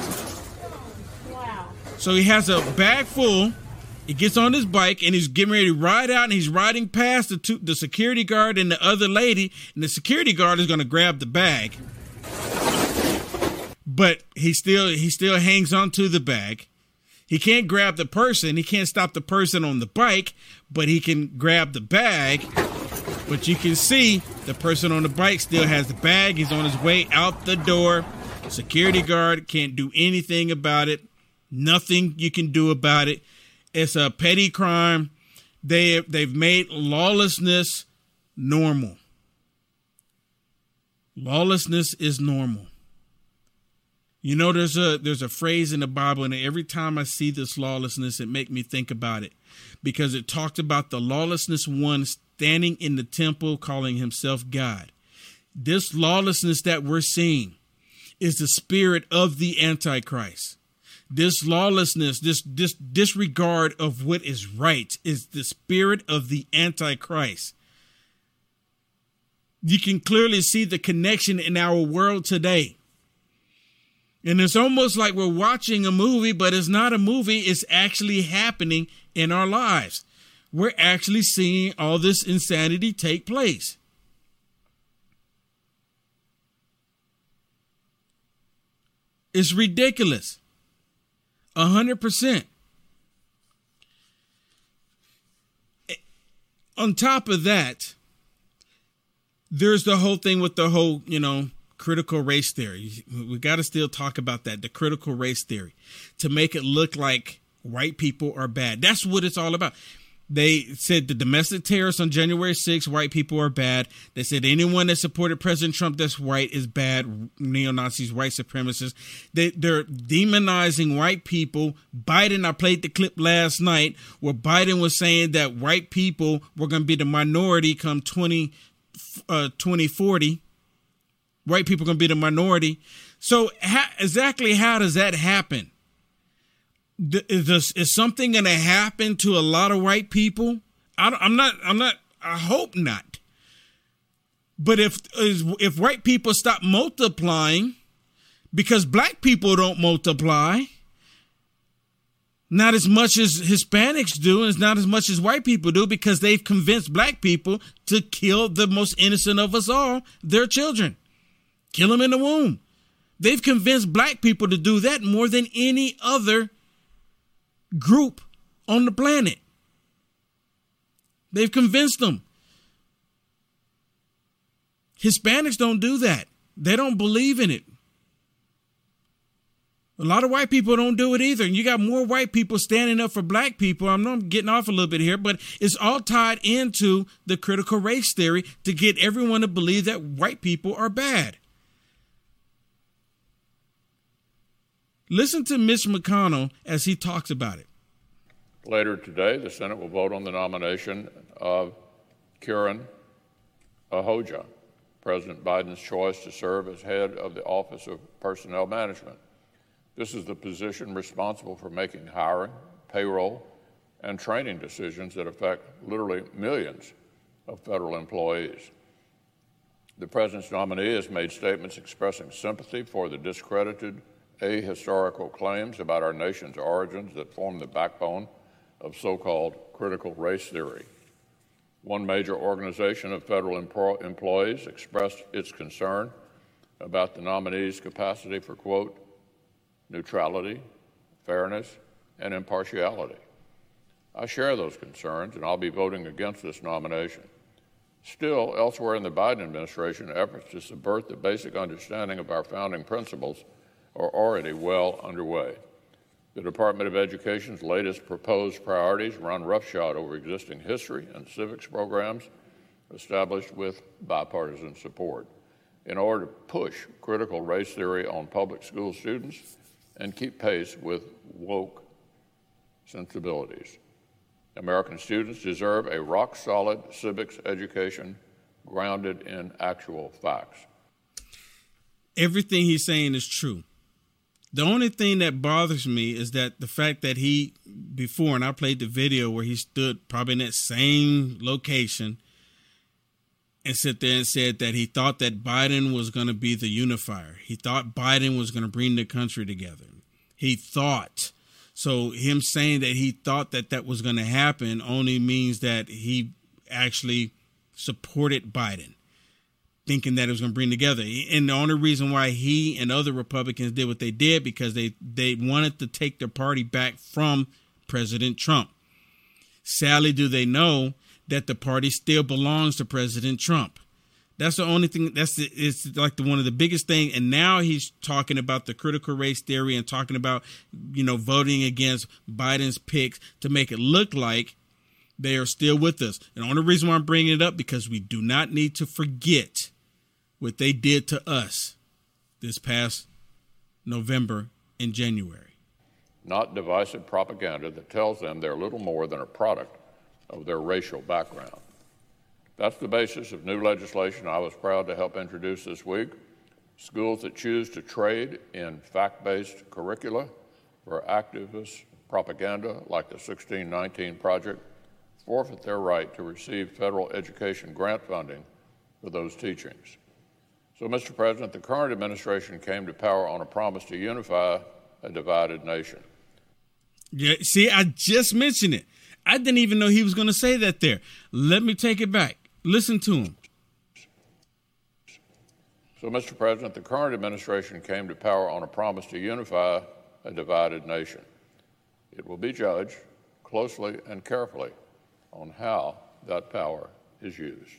B: Wow. So he has a bag full. He gets on his bike and he's getting ready to ride out and he's riding past the two, the security guard and the other lady. And the security guard is going to grab the bag. But he still he still hangs onto the bag. He can't grab the person. He can't stop the person on the bike, but he can grab the bag. But you can see the person on the bike still has the bag. He's on his way out the door. Security guard can't do anything about it. Nothing you can do about it. It's a petty crime. They, they've made lawlessness normal. Lawlessness is normal. You know, there's a there's a phrase in the Bible, and every time I see this lawlessness, it makes me think about it. Because it talked about the lawlessness one standing in the temple calling himself God. This lawlessness that we're seeing is the spirit of the Antichrist. This lawlessness, this, this disregard of what is right is the spirit of the Antichrist. You can clearly see the connection in our world today. And it's almost like we're watching a movie, but it's not a movie. It's actually happening in our lives. we're actually seeing all this insanity take place. It's ridiculous. A hundred percent. On top of that, there's the whole thing with the whole, you know, critical race theory. We got to still talk about that, the critical race theory, to make it look like white people are bad. That's what it's all about. They said the domestic terrorists on January sixth, white people are bad. They said anyone that supported President Trump that's white is bad, neo-Nazis, white supremacists. They, they're demonizing white people. Biden, I played the clip last night where Biden was saying that white people were going to be the minority come twenty forty. White people are going to be the minority. So how, exactly how does that happen? Is, this, is something going to happen to a lot of white people? I don't, I'm not, I'm not, I hope not. But if, if white people stop multiplying because black people don't multiply, not as much as Hispanics do, and it's not as much as white people do, because they've convinced black people to kill the most innocent of us all, their children. Kill them in the womb. They've convinced black people to do that more than any other group on the planet. They've convinced them. Hispanics don't do that. They don't believe in it. A lot of white people don't do it either. And you got more white people standing up for black people. I know I'm getting off a little bit here, but it's all tied into the critical race theory to get everyone to believe that white people are bad. Listen to Mitch McConnell as he talks about it.
N: Later today, the Senate will vote on the nomination of Kieran Ahoja, President Biden's choice to serve as head of the Office of Personnel Management. This is the position responsible for making hiring, payroll, and training decisions that affect literally millions of federal employees. The president's nominee has made statements expressing sympathy for the discredited ahistorical claims about our nation's origins that form the backbone of so-called critical race theory. One major organization of federal empro- employees expressed its concern about the nominee's capacity for, quote, neutrality, fairness, and impartiality. I share those concerns, and I'll be voting against this nomination. Still, elsewhere in the Biden administration, efforts to subvert the basic understanding of our founding principles are already well underway. The Department of Education's latest proposed priorities run roughshod over existing history and civics programs established with bipartisan support in order to push critical race theory on public school students and keep pace with woke sensibilities. American students deserve a rock-solid civics education grounded in actual facts.
B: Everything he's saying is true. The only thing that bothers me is that the fact that he, before, and I played the video where he stood probably in that same location and sit there and said that he thought that Biden was going to be the unifier. He thought Biden was going to bring the country together. He thought. So him saying that he thought that that was going to happen only means that he actually supported Biden, thinking that it was going to bring together. And the only reason why he and other Republicans did what they did, because they, they wanted to take their party back from President Trump. Sadly, do they know that the party still belongs to President Trump? That's the only thing. That's the, it's like the one of the biggest thing. And now he's talking about the critical race theory and talking about, you know, voting against Biden's picks to make it look like they are still with us. And the only reason why I'm bringing it up, because we do not need to forget what they did to us this past November and January.
N: Not divisive propaganda that tells them they're little more than a product of their racial background. That's the basis of new legislation I was proud to help introduce this week. Schools that choose to trade in fact-based curricula for activist propaganda like the sixteen nineteen Project forfeit their right to receive federal education grant funding for those teachings. So, Mister President, the current administration came to power on a promise to unify a divided nation.
B: Yeah, see, I just mentioned it. I didn't even know he was going to say that there. Let me take it back. Listen to him.
N: So, Mister President, the current administration came to power on a promise to unify a divided nation. It will be judged closely and carefully on how that power is used.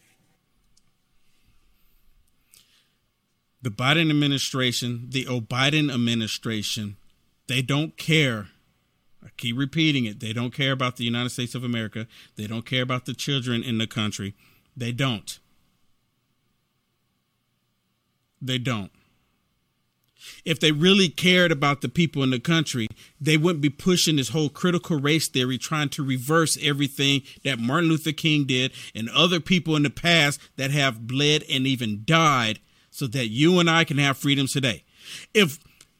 B: The Biden administration, the O'Biden administration, they don't care. I keep repeating it. They don't care about the United States of America. They don't care about the children in the country. They don't. They don't. If they really cared about the people in the country, they wouldn't be pushing this whole critical race theory, trying to reverse everything that Martin Luther King did and other people in the past that have bled and even died so that you and I can have freedoms today. If,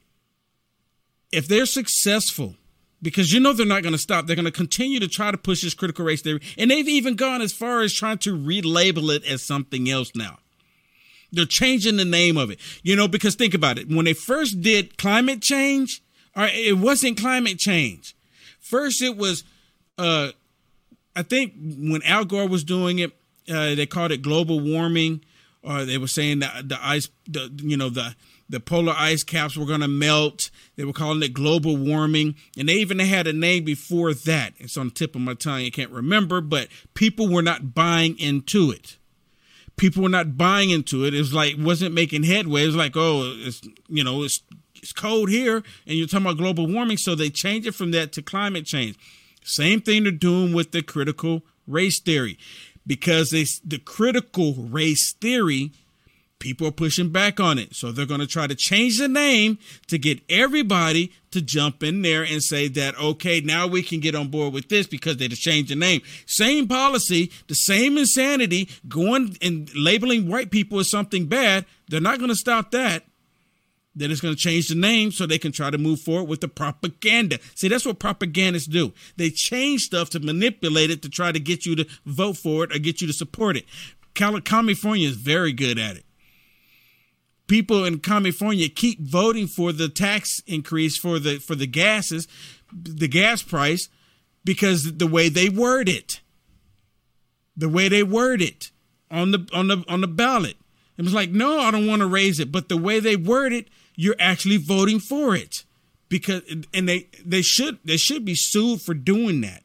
B: if they're successful, because you know they're not going to stop, they're going to continue to try to push this critical race theory. And they've even gone as far as trying to relabel it as something else now. They're changing the name of it, you know, because think about it. When they first did climate change, or it wasn't climate change. First, it was, uh, I think when Al Gore was doing it, uh, they called it global warming, or they were saying that the ice, the, you know, the, the polar ice caps were going to melt. They were calling it global warming. And they even had a name before that. It's on the tip of my tongue. I can't remember, but people were not buying into it. People were not buying into it. It was like, wasn't making headway. It was like, oh, it's, you know, it's, it's cold here and you're talking about global warming. So they changed it from that to climate change. Same thing they're doing with the critical race theory, because they, the critical race theory, people are pushing back on it. So they're going to try to change the name to get everybody to jump in there and say that, okay, now we can get on board with this because they just changed the name. Same policy, the same insanity, going and labeling white people as something bad. They're not going to stop that. They're just going to change the name so they can try to move forward with the propaganda. See, that's what propagandists do. They change stuff to manipulate it to try to get you to vote for it or get you to support it. California is very good at it. People in California keep voting for the tax increase for the for the gases, the gas price, because the way they word it, the way they word it on the on the on the ballot, it was like, no, I don't want to raise it, but the way they word it, you're actually voting for it, because and they they should they should be sued for doing that.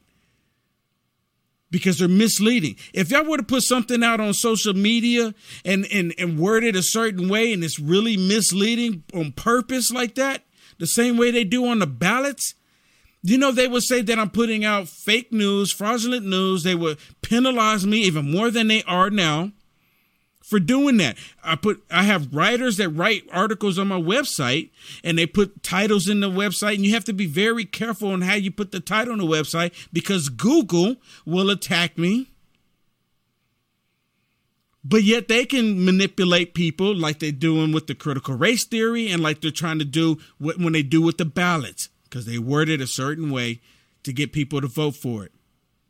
B: Because they're misleading. If y'all were to put something out on social media and, and, and word it a certain way and it's really misleading on purpose like that, the same way they do on the ballots, you know, they would say that I'm putting out fake news, fraudulent news. They would penalize me even more than they are now for doing that. I put I have writers that write articles on my website and they put titles in the website, and you have to be very careful on how you put the title on the website because Google will attack me. But yet they can manipulate people like they're doing with the critical race theory and like they're trying to do when they do with the ballots, because they word it a certain way to get people to vote for it.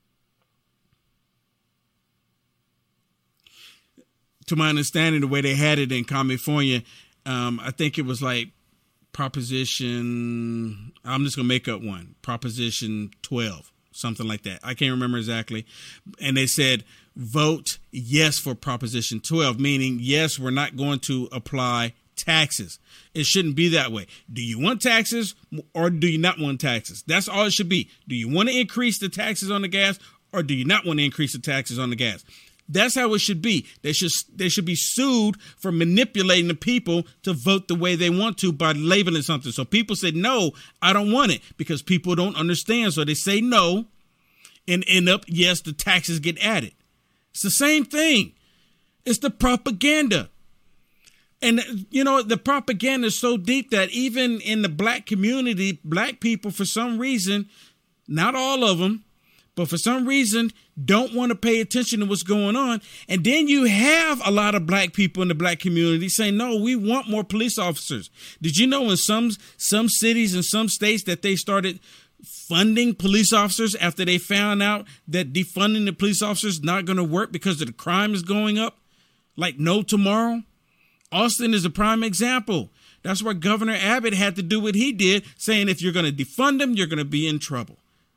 B: To my understanding, the way they had it in California, um, I think it was like Proposition, I'm just going to make up one, Proposition twelve, something like that. I can't remember exactly. And they said, vote yes for Proposition twelve, meaning, yes, we're not going to apply taxes. It shouldn't be that way. Do you want taxes or do you not want taxes? That's all it should be. Do you want to increase the taxes on the gas or do you not want to increase the taxes on the gas? That's how it should be. They should they should be sued for manipulating the people to vote the way they want to by labeling something. So people say, no, I don't want it, because people don't understand. So they say no and end up, yes, the taxes get added. It's the same thing. It's the propaganda. And, you know, the propaganda is so deep that even in the black community, black people, for some reason, not all of them, but for some reason, don't want to pay attention to what's going on. And then you have a lot of black people in the black community saying, no, we want more police officers. Did you know in some some cities and some states that they started funding police officers after they found out that defunding the police officers is not going to work because of the crime is going up like no tomorrow? Austin is a prime example. That's why Governor Abbott had to do what he did, saying if you're going to defund them, you're going to be in trouble.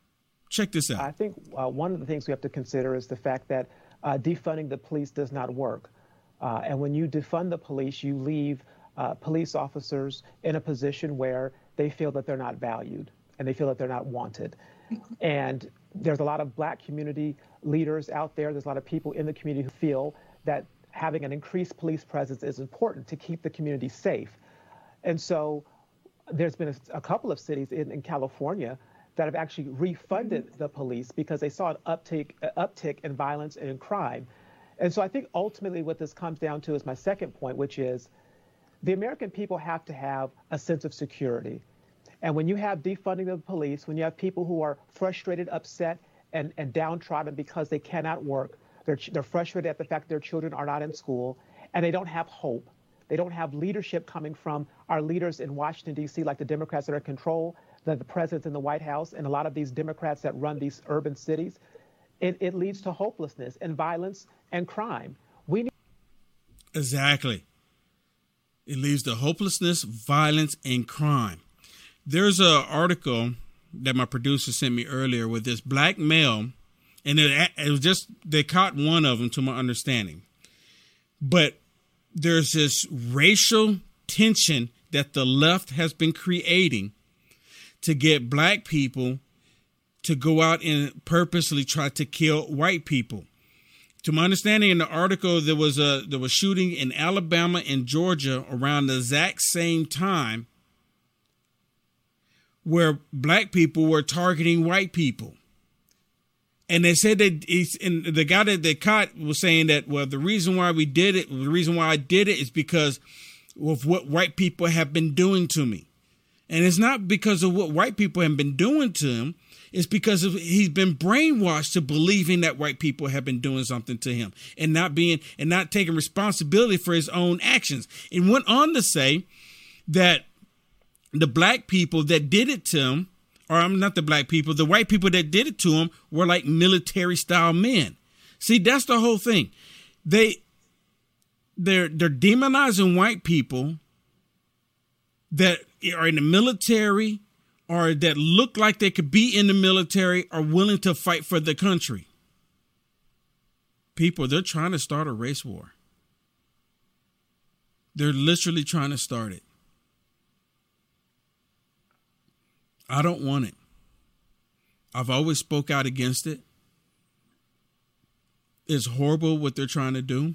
B: Check this out.
O: I think uh, one of the things we have to consider is the fact that uh, defunding the police does not work. Uh, and when you defund the police, you leave uh, police officers in a position where they feel that they're not valued and they feel that they're not wanted. And there's a lot of black community leaders out there. There's a lot of people in the community who feel that having an increased police presence is important to keep the community safe. And so there's been a, a couple of cities in, in California that have actually refunded the police because they saw an uptick, uh, uptick in violence and in crime. And so I think ultimately what this comes down to is my second point, which is the American people have to have a sense of security. And when you have defunding of the police, when you have people who are frustrated, upset, and, and downtrodden because they cannot work, they're, they're frustrated at the fact that their children are not in school, and they don't have hope. They don't have leadership coming from our leaders in Washington, D C, like the Democrats that are in control, the, the presidents in the White House, and a lot of these Democrats that run these urban cities. It, it leads to hopelessness and violence and crime. We need-
B: Exactly. It leads to hopelessness, violence, and crime. There's an article that my producer sent me earlier with this black male, and it, it was just, they caught one of them to my understanding. But there's this racial tension that the left has been creating to get black people to go out and purposely try to kill white people. To my understanding, in the article, there was a there was shooting in Alabama and Georgia around the exact same time, where black people were targeting white people. And they said that he's, and the guy that they caught was saying that, well, the reason why we did it, the reason why I did it is because of what white people have been doing to me. And it's not because of what white people have been doing to him. It's because of, he's been brainwashed to believing that white people have been doing something to him and not being and not taking responsibility for his own actions. And went on to say that the black people that did it to him, or I'm not the black people, the white people that did it to him were like military style men. See, that's the whole thing. They they're they're demonizing white people that are in the military or that look like they could be in the military are willing to fight for the country. People, they're trying to start a race war. They're literally trying to start it. I don't want it. I've always spoke out against it. It's horrible what they're trying to do.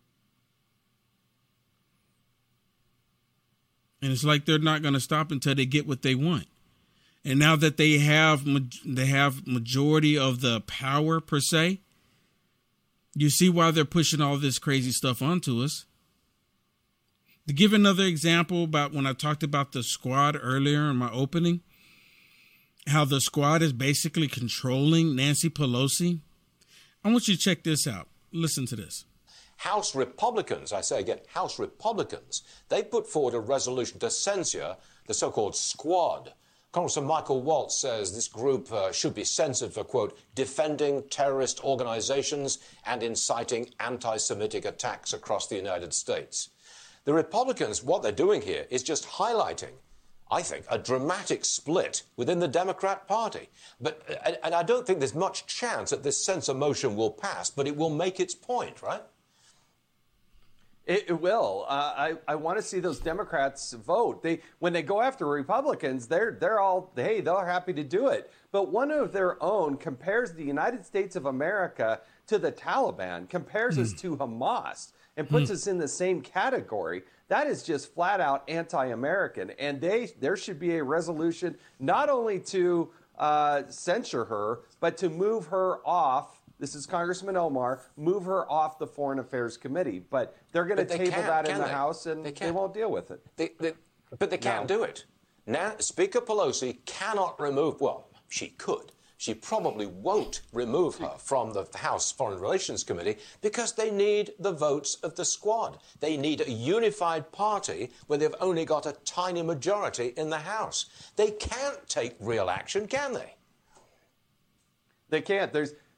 B: And it's like they're not going to stop until they get what they want. And now that they have they have majority of the power per se, you see why they're pushing all this crazy stuff onto us. To give another example about when I talked about the squad earlier in my opening, how the squad is basically controlling Nancy Pelosi. I want you to check this out. Listen to this.
P: House Republicans, I say again, House Republicans, they put forward a resolution to censure the so-called squad. Congressman Michael Waltz says this group uh, should be censored for, quote, defending terrorist organizations and inciting anti-Semitic attacks across the United States. The Republicans, what they're doing here is just highlighting, I think, a dramatic split within the Democrat Party. But, and, and I don't think there's much chance that this censor motion will pass, but it will make its point, right?
Q: It, it will. Uh, I, I want to see those Democrats vote. They when they go after Republicans, they're they're all, hey, they're happy to do it. But one of their own compares the United States of America to the Taliban, compares mm. us to Hamas, and puts mm. us in the same category. That is just flat out anti-American. And they there should be a resolution not only to uh, censure her, but to move her off. This is Congressman Omar, move her off the Foreign Affairs Committee. But they're going to table that in the they? House, and they, they won't deal with it.
P: They, they, but they can't no. do it. Now, Speaker Pelosi cannot remove, well, she could. She probably won't remove her from the House Foreign Relations Committee because they need the votes of the squad. They need a unified party where they've only got a tiny majority in the House. They can't take real action, can they?
Q: They can't. There's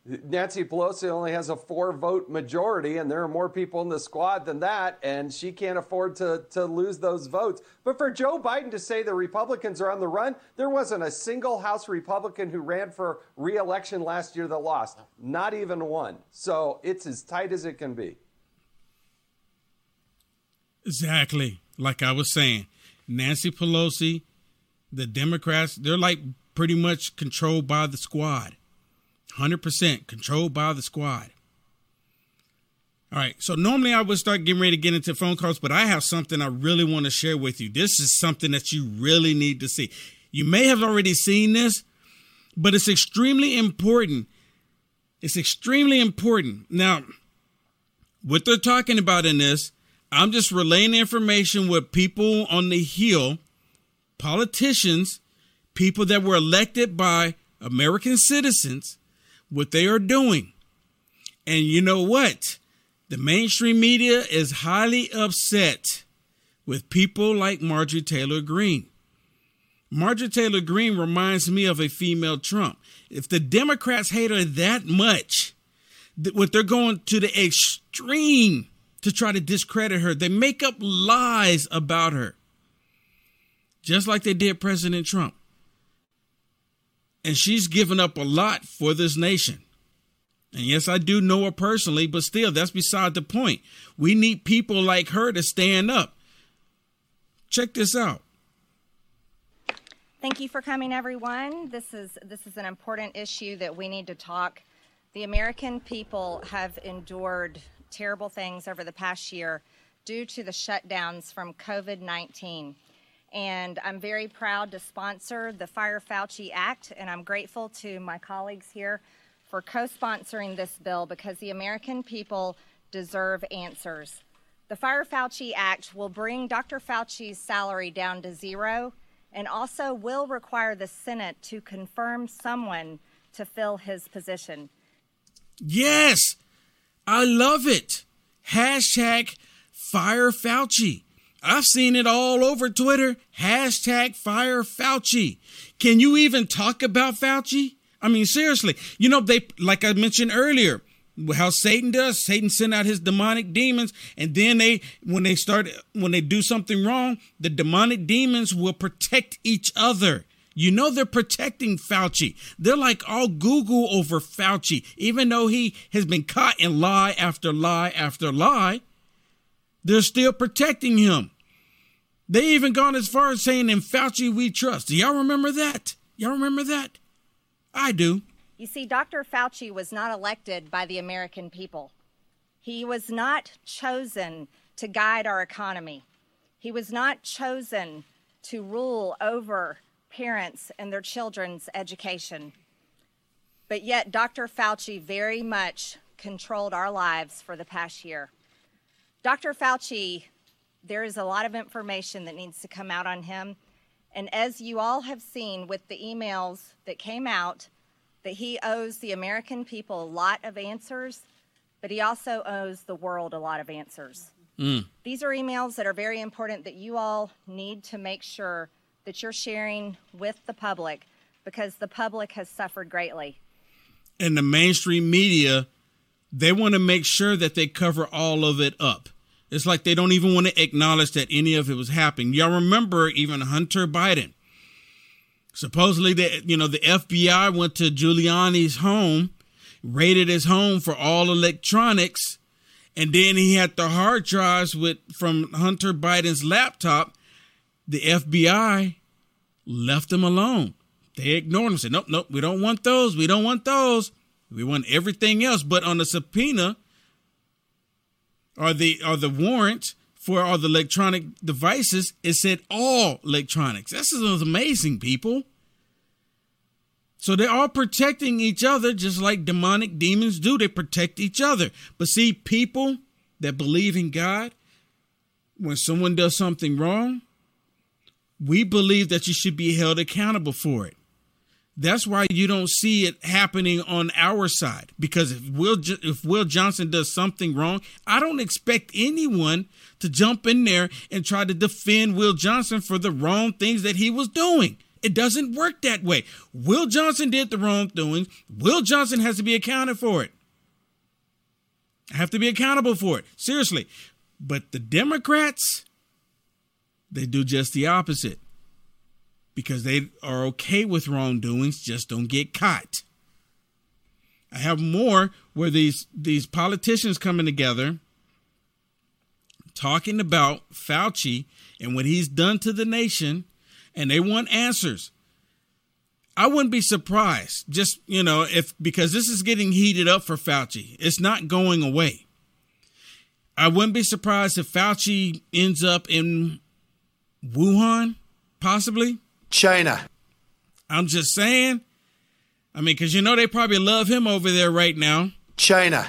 Q: Nancy Pelosi only has a four-vote majority, and there are more people in the squad than that, and she can't afford to, to lose those votes. But for Joe Biden to say the Republicans are on the run, there wasn't a single House Republican who ran for re-election last year that lost. Not even one. So it's as tight as it can be.
B: Exactly. Like I was saying, Nancy Pelosi, the Democrats, they're like pretty much controlled by the squad. one hundred percent controlled by the squad. All right. So normally I would start getting ready to get into phone calls, but I have something I really want to share with you. This is something that you really need to see. You may have already seen this, but it's extremely important. It's extremely important. Now, what they're talking about in this, I'm just relaying information with people on the Hill, politicians, people that were elected by American citizens, what they are doing. And you know what? The mainstream media is highly upset with people like Marjorie Taylor Greene. Marjorie Taylor Greene reminds me of a female Trump. If the Democrats hate her that much, that what they're going to the extreme to try to discredit her, they make up lies about her, just like they did President Trump. And she's given up a lot for this nation. And yes, I do know her personally, but still, that's beside the point. We need people like her to stand up. Check this out.
R: Thank you for coming, everyone. This is this is an important issue that we need to talk. The American people have endured terrible things over the past year due to the shutdowns from COVID nineteen. And I'm very proud to sponsor the Fire Fauci Act, and I'm grateful to my colleagues here for co-sponsoring this bill because the American people deserve answers. The Fire Fauci Act will bring Doctor Fauci's salary down to zero and also will require the Senate to confirm someone to fill his position.
B: Yes, I love it. Hashtag Fire Fauci. I've seen it all over Twitter. Hashtag Fire Fauci. Can you even talk about Fauci? I mean, seriously, you know, they, like I mentioned earlier, how Satan does. Satan sent out his demonic demons. And then they, when they start, when they do something wrong, the demonic demons will protect each other. You know, they're protecting Fauci. They're like all Google over Fauci, even though he has been caught in lie after lie after lie. They're still protecting him. They even gone as far as saying, in Fauci we trust. Do y'all remember that? Y'all remember that? I do.
R: You see, Doctor Fauci was not elected by the American people. He was not chosen to guide our economy. He was not chosen to rule over parents and their children's education. But yet, Doctor Fauci very much controlled our lives for the past year. Doctor Fauci, there is a lot of information that needs to come out on him. And as you all have seen with the emails that came out, that he owes the American people a lot of answers, but he also owes the world a lot of answers. Mm. These are emails that are very important that you all need to make sure that you're sharing with the public because the public has suffered greatly.
B: And the mainstream media, they want to make sure that they cover all of it up. It's like they don't even want to acknowledge that any of it was happening. Y'all remember even Hunter Biden. Supposedly, the, you know, the F B I went to Giuliani's home, raided his home for all electronics, and then he had the hard drives with from Hunter Biden's laptop. The F B I left him alone. They ignored him, said, nope, nope, we don't want those. We don't want those. We want everything else. But on the subpoena or the or the warrant for all the electronic devices, it said all electronics. This is amazing, people. So they're all protecting each other just like demonic demons do. They protect each other. But see, people that believe in God, when someone does something wrong, we believe that you should be held accountable for it. That's why you don't see it happening on our side. Because if Will if Will Johnson does something wrong, I don't expect anyone to jump in there and try to defend Will Johnson for the wrong things that he was doing. It doesn't work that way. Will Johnson did the wrong doing. Will Johnson has to be accounted for it. Have to be accountable for it. Seriously. But the Democrats, they do just the opposite. Because they are okay with wrongdoings, just don't get caught. I have more where these, these politicians coming together talking about Fauci and what he's done to the nation, and they want answers. I wouldn't be surprised, just, you know, if because this is getting heated up for Fauci. It's not going away. I wouldn't be surprised if Fauci ends up in Wuhan, possibly.
E: China.
B: I'm just saying. I mean, because, you know, they probably love him over there right now.
E: China.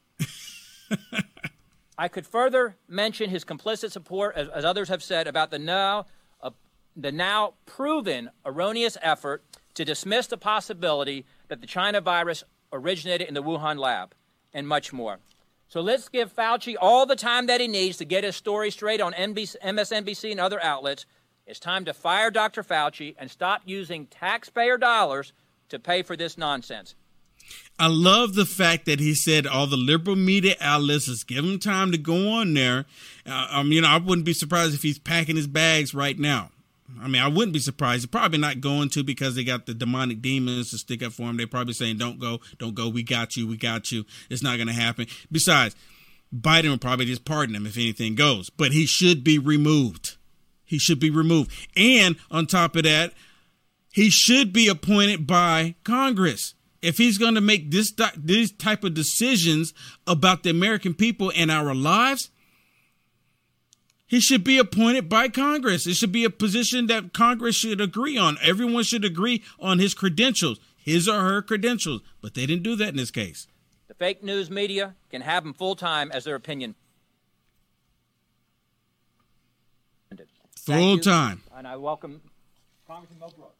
S: I could further mention his complicit support, as, as others have said, about the now, uh, the now proven erroneous effort to dismiss the possibility that the China virus originated in the Wuhan lab, and much more. So let's give Fauci all the time that he needs to get his story straight on N B C, M S N B C and other outlets. It's time to fire Doctor Fauci and stop using taxpayer dollars to pay for this nonsense.
B: I love the fact that he said all the liberal media outlets, let's give him time to go on there. Uh, um, you know, I wouldn't be surprised if he's packing his bags right now. I mean, I wouldn't be surprised. He's probably not going to because they got the demonic demons to stick up for him. They're probably saying, don't go, don't go. We got you. We got you. It's not going to happen. Besides, Biden will probably just pardon him if anything goes. But he should be removed. He should be removed. And on top of that, he should be appointed by Congress. If he's going to make this these type of decisions about the American people and our lives, he should be appointed by Congress. It should be a position that Congress should agree on. Everyone should agree on his credentials, his or her credentials. But they didn't do that in this case.
S: The fake news media can have him full time as their opinion.
B: Full time.
S: And I welcome Congressman Mo Brooks.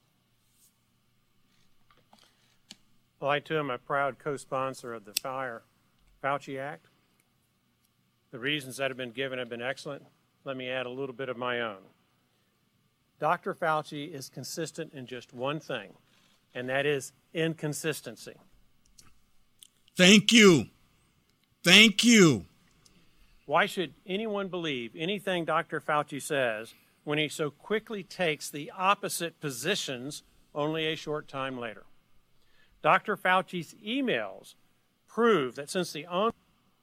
T: Well, I, too, am a proud co-sponsor of the Fire Fauci Act. The reasons that have been given have been excellent. Let me add a little bit of my own. Doctor Fauci is consistent in just one thing, and that is inconsistency.
B: Thank you. Thank you.
T: Why should anyone believe anything Doctor Fauci says when he so quickly takes the opposite positions only a short time later? Doctor Fauci's emails prove that since the on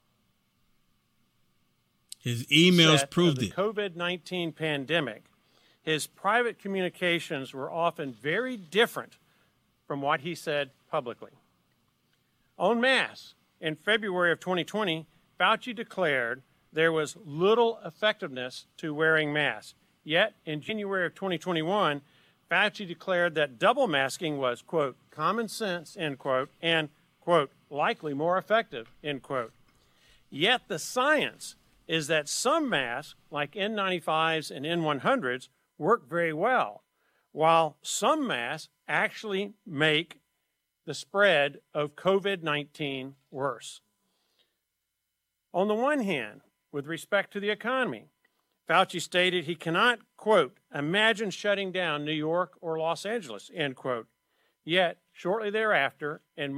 B: his emails proved
T: the
B: it.
T: COVID nineteen pandemic, his private communications were often very different from what he said publicly. En masse, in February of twenty twenty, Fauci declared there was little effectiveness to wearing masks. Yet, in January of twenty twenty-one, Fauci declared that double masking was, quote, common sense, end quote, and, quote, likely more effective, end quote. Yet the science is that some masks, like N ninety-fives and N one hundreds, work very well, while some masks actually make the spread of COVID nineteen worse. On the one hand, with respect to the economy, Fauci stated he cannot, quote, imagine shutting down New York or Los Angeles, end quote. Yet, shortly thereafter, in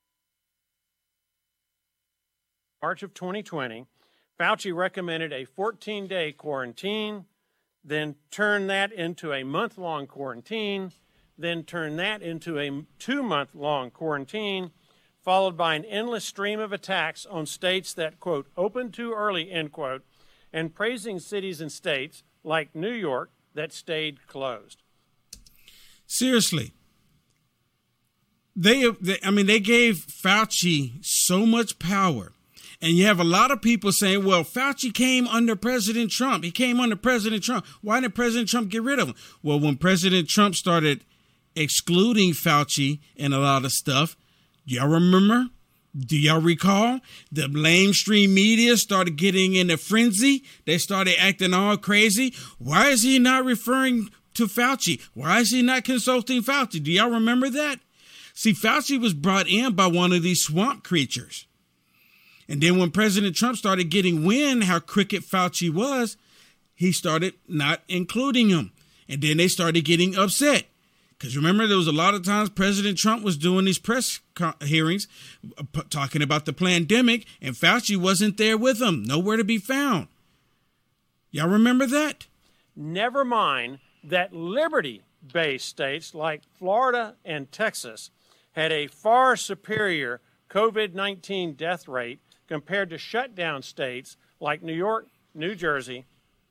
T: March of twenty twenty, Fauci recommended a fourteen-day quarantine, then turned that into a month-long quarantine, then turned that into a two-month-long quarantine, followed by an endless stream of attacks on states that, quote, opened too early, end quote, and praising cities and states like New York that stayed closed.
B: Seriously. They, they, I mean, they gave Fauci so much power. And you have a lot of people saying, well, Fauci came under President Trump. He came under President Trump. Why did President Trump get rid of him? Well, when President Trump started excluding Fauci and a lot of stuff, y'all remember? Do y'all recall? The mainstream media started getting in a frenzy. They started acting all crazy. Why is he not referring to Fauci? Why is he not consulting Fauci? Do y'all remember that? See, Fauci was brought in by one of these swamp creatures. And then when President Trump started getting wind how crooked Fauci was, he started not including him. And then they started getting upset. Because remember, there was a lot of times President Trump was doing these press co- hearings uh, p- talking about the pandemic, and Fauci wasn't there with him, nowhere to be found. Y'all remember that?
T: Never mind that liberty-based states like Florida and Texas had a far superior COVID nineteen death rate compared to shutdown states like New York, New Jersey,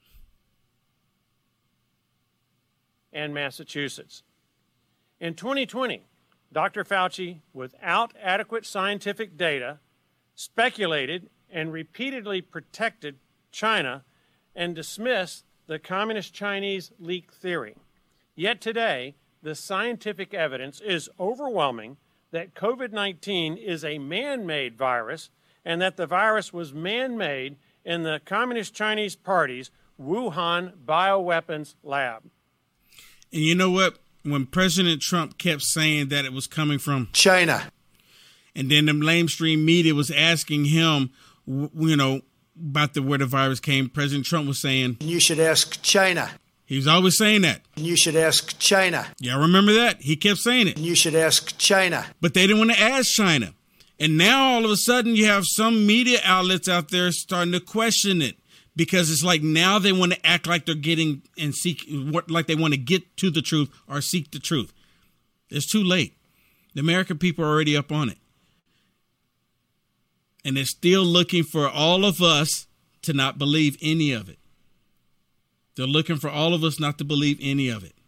T: and Massachusetts. In twenty twenty, Doctor Fauci, without adequate scientific data, speculated and repeatedly protected China and dismissed the Communist Chinese leak theory. Yet today, the scientific evidence is overwhelming that COVID nineteen is a man-made virus and that the virus was man-made in the Communist Chinese Party's Wuhan bioweapons lab.
B: And you know what? When President Trump kept saying that it was coming from
E: China,
B: and then the mainstream media was asking him, you know, about the where the virus came, President Trump was saying,
E: you should ask China.
B: He was always saying that.
E: You should ask China.
B: Y'all remember that? He kept saying it.
E: You should ask China.
B: But they didn't want to ask China. And now all of a sudden you have some media outlets out there starting to question it. Because it's like now they want to act like they're getting and seek, like they want to get to the truth or seek the truth. It's too late. The American people are already up on it. And they're still looking for all of us to not believe any of it. They're looking for all of us not to believe any of it.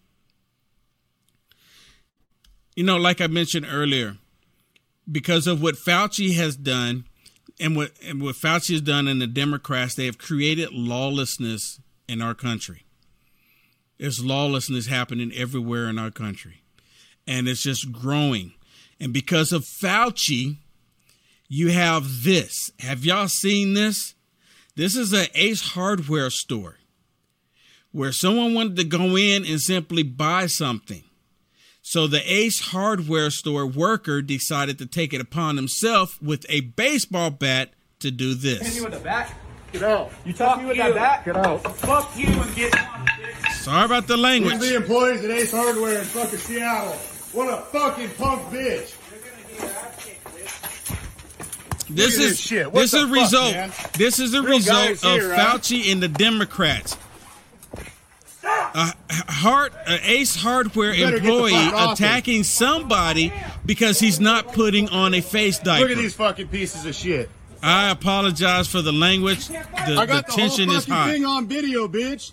B: You know, like I mentioned earlier, because of what Fauci has done, And what, and what Fauci has done and the Democrats, they have created lawlessness in our country. There's lawlessness happening everywhere in our country. And it's just growing. And because of Fauci, you have this. Have y'all seen this? This is an Ace Hardware store where someone wanted to go in and simply buy something. So the Ace Hardware store worker decided to take it upon himself with a baseball bat to do this.
U: Hit me with the bat? Get out. You touch me with that bat? Get out. Fuck you and get out, bitch.
B: Sorry about the language.
U: These are the employees at Ace Hardware in fucking Seattle. What a fucking punk bitch.
B: This is
U: shit.
B: this is a result.
U: Man?
B: This is a
U: Real
B: result of
U: here,
B: Fauci
U: right?
B: and the Democrats. A hard, an Ace Hardware employee attacking somebody because he's not putting on a face diaper.
U: Look at these fucking pieces of shit.
B: I apologize for the language. The,
U: I got
B: the
U: the
B: tension
U: whole
B: is
U: fucking
B: high.
U: thing on video, bitch.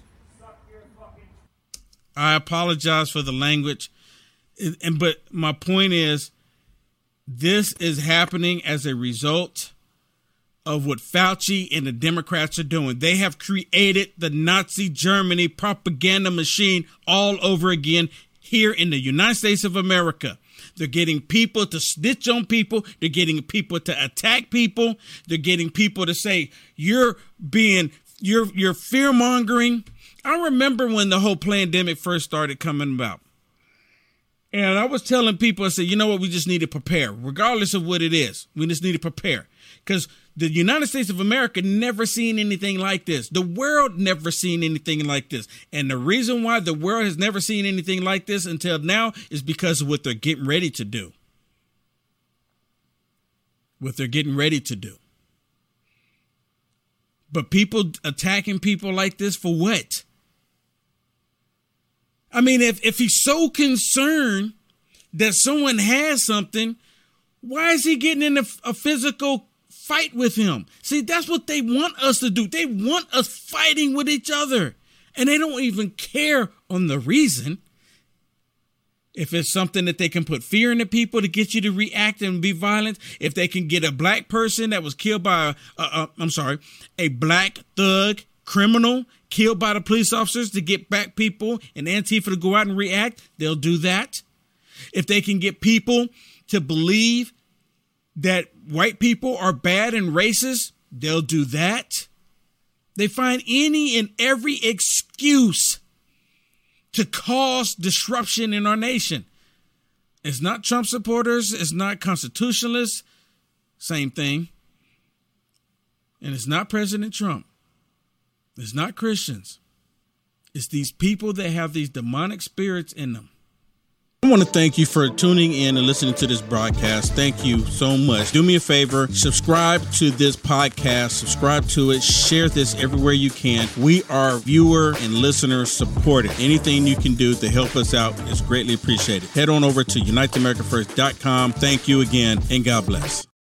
B: I apologize for the language. And but my point is, this is happening as a result of what Fauci and the Democrats are doing. They have created the Nazi Germany propaganda machine all over again here in the United States of America. They're getting people to snitch on people. They're getting people to attack people. They're getting people to say, you're being, you're, you're fear mongering. I remember when the whole pandemic first started coming about. And I was telling people, I said, you know what? We just need to prepare, regardless of what it is. We just need to prepare. Because the United States of America never seen anything like this. The world never seen anything like this. And the reason why the world has never seen anything like this until now is because of what they're getting ready to do. What they're getting ready to do. But people attacking people like this for what? I mean, if, if he's so concerned that someone has something, why is he getting in a, a physical fight with him? See, that's what they want us to do. They want us fighting with each other. And they don't even care on the reason. If it's something that they can put fear into people to get you to react and be violent, if they can get a black person that was killed by, a, a, a, I'm sorry, a black thug criminal killed by the police officers to get black people and Antifa to go out and react, they'll do that. If they can get people to believe that white people are bad and racist, they'll do that. They find any and every excuse to cause disruption in our nation. It's not Trump supporters. It's not constitutionalists. Same thing. And it's not President Trump. It's not Christians. It's these people that have these demonic spirits in them. I want to thank you for tuning in and listening to this broadcast. Thank you so much. Do me a favor, subscribe to this podcast, subscribe to it, share this everywhere you can. We are viewer and listener supported. Anything you can do to help us out is greatly appreciated. Head on over to unite america first dot com. Thank you again, and God bless.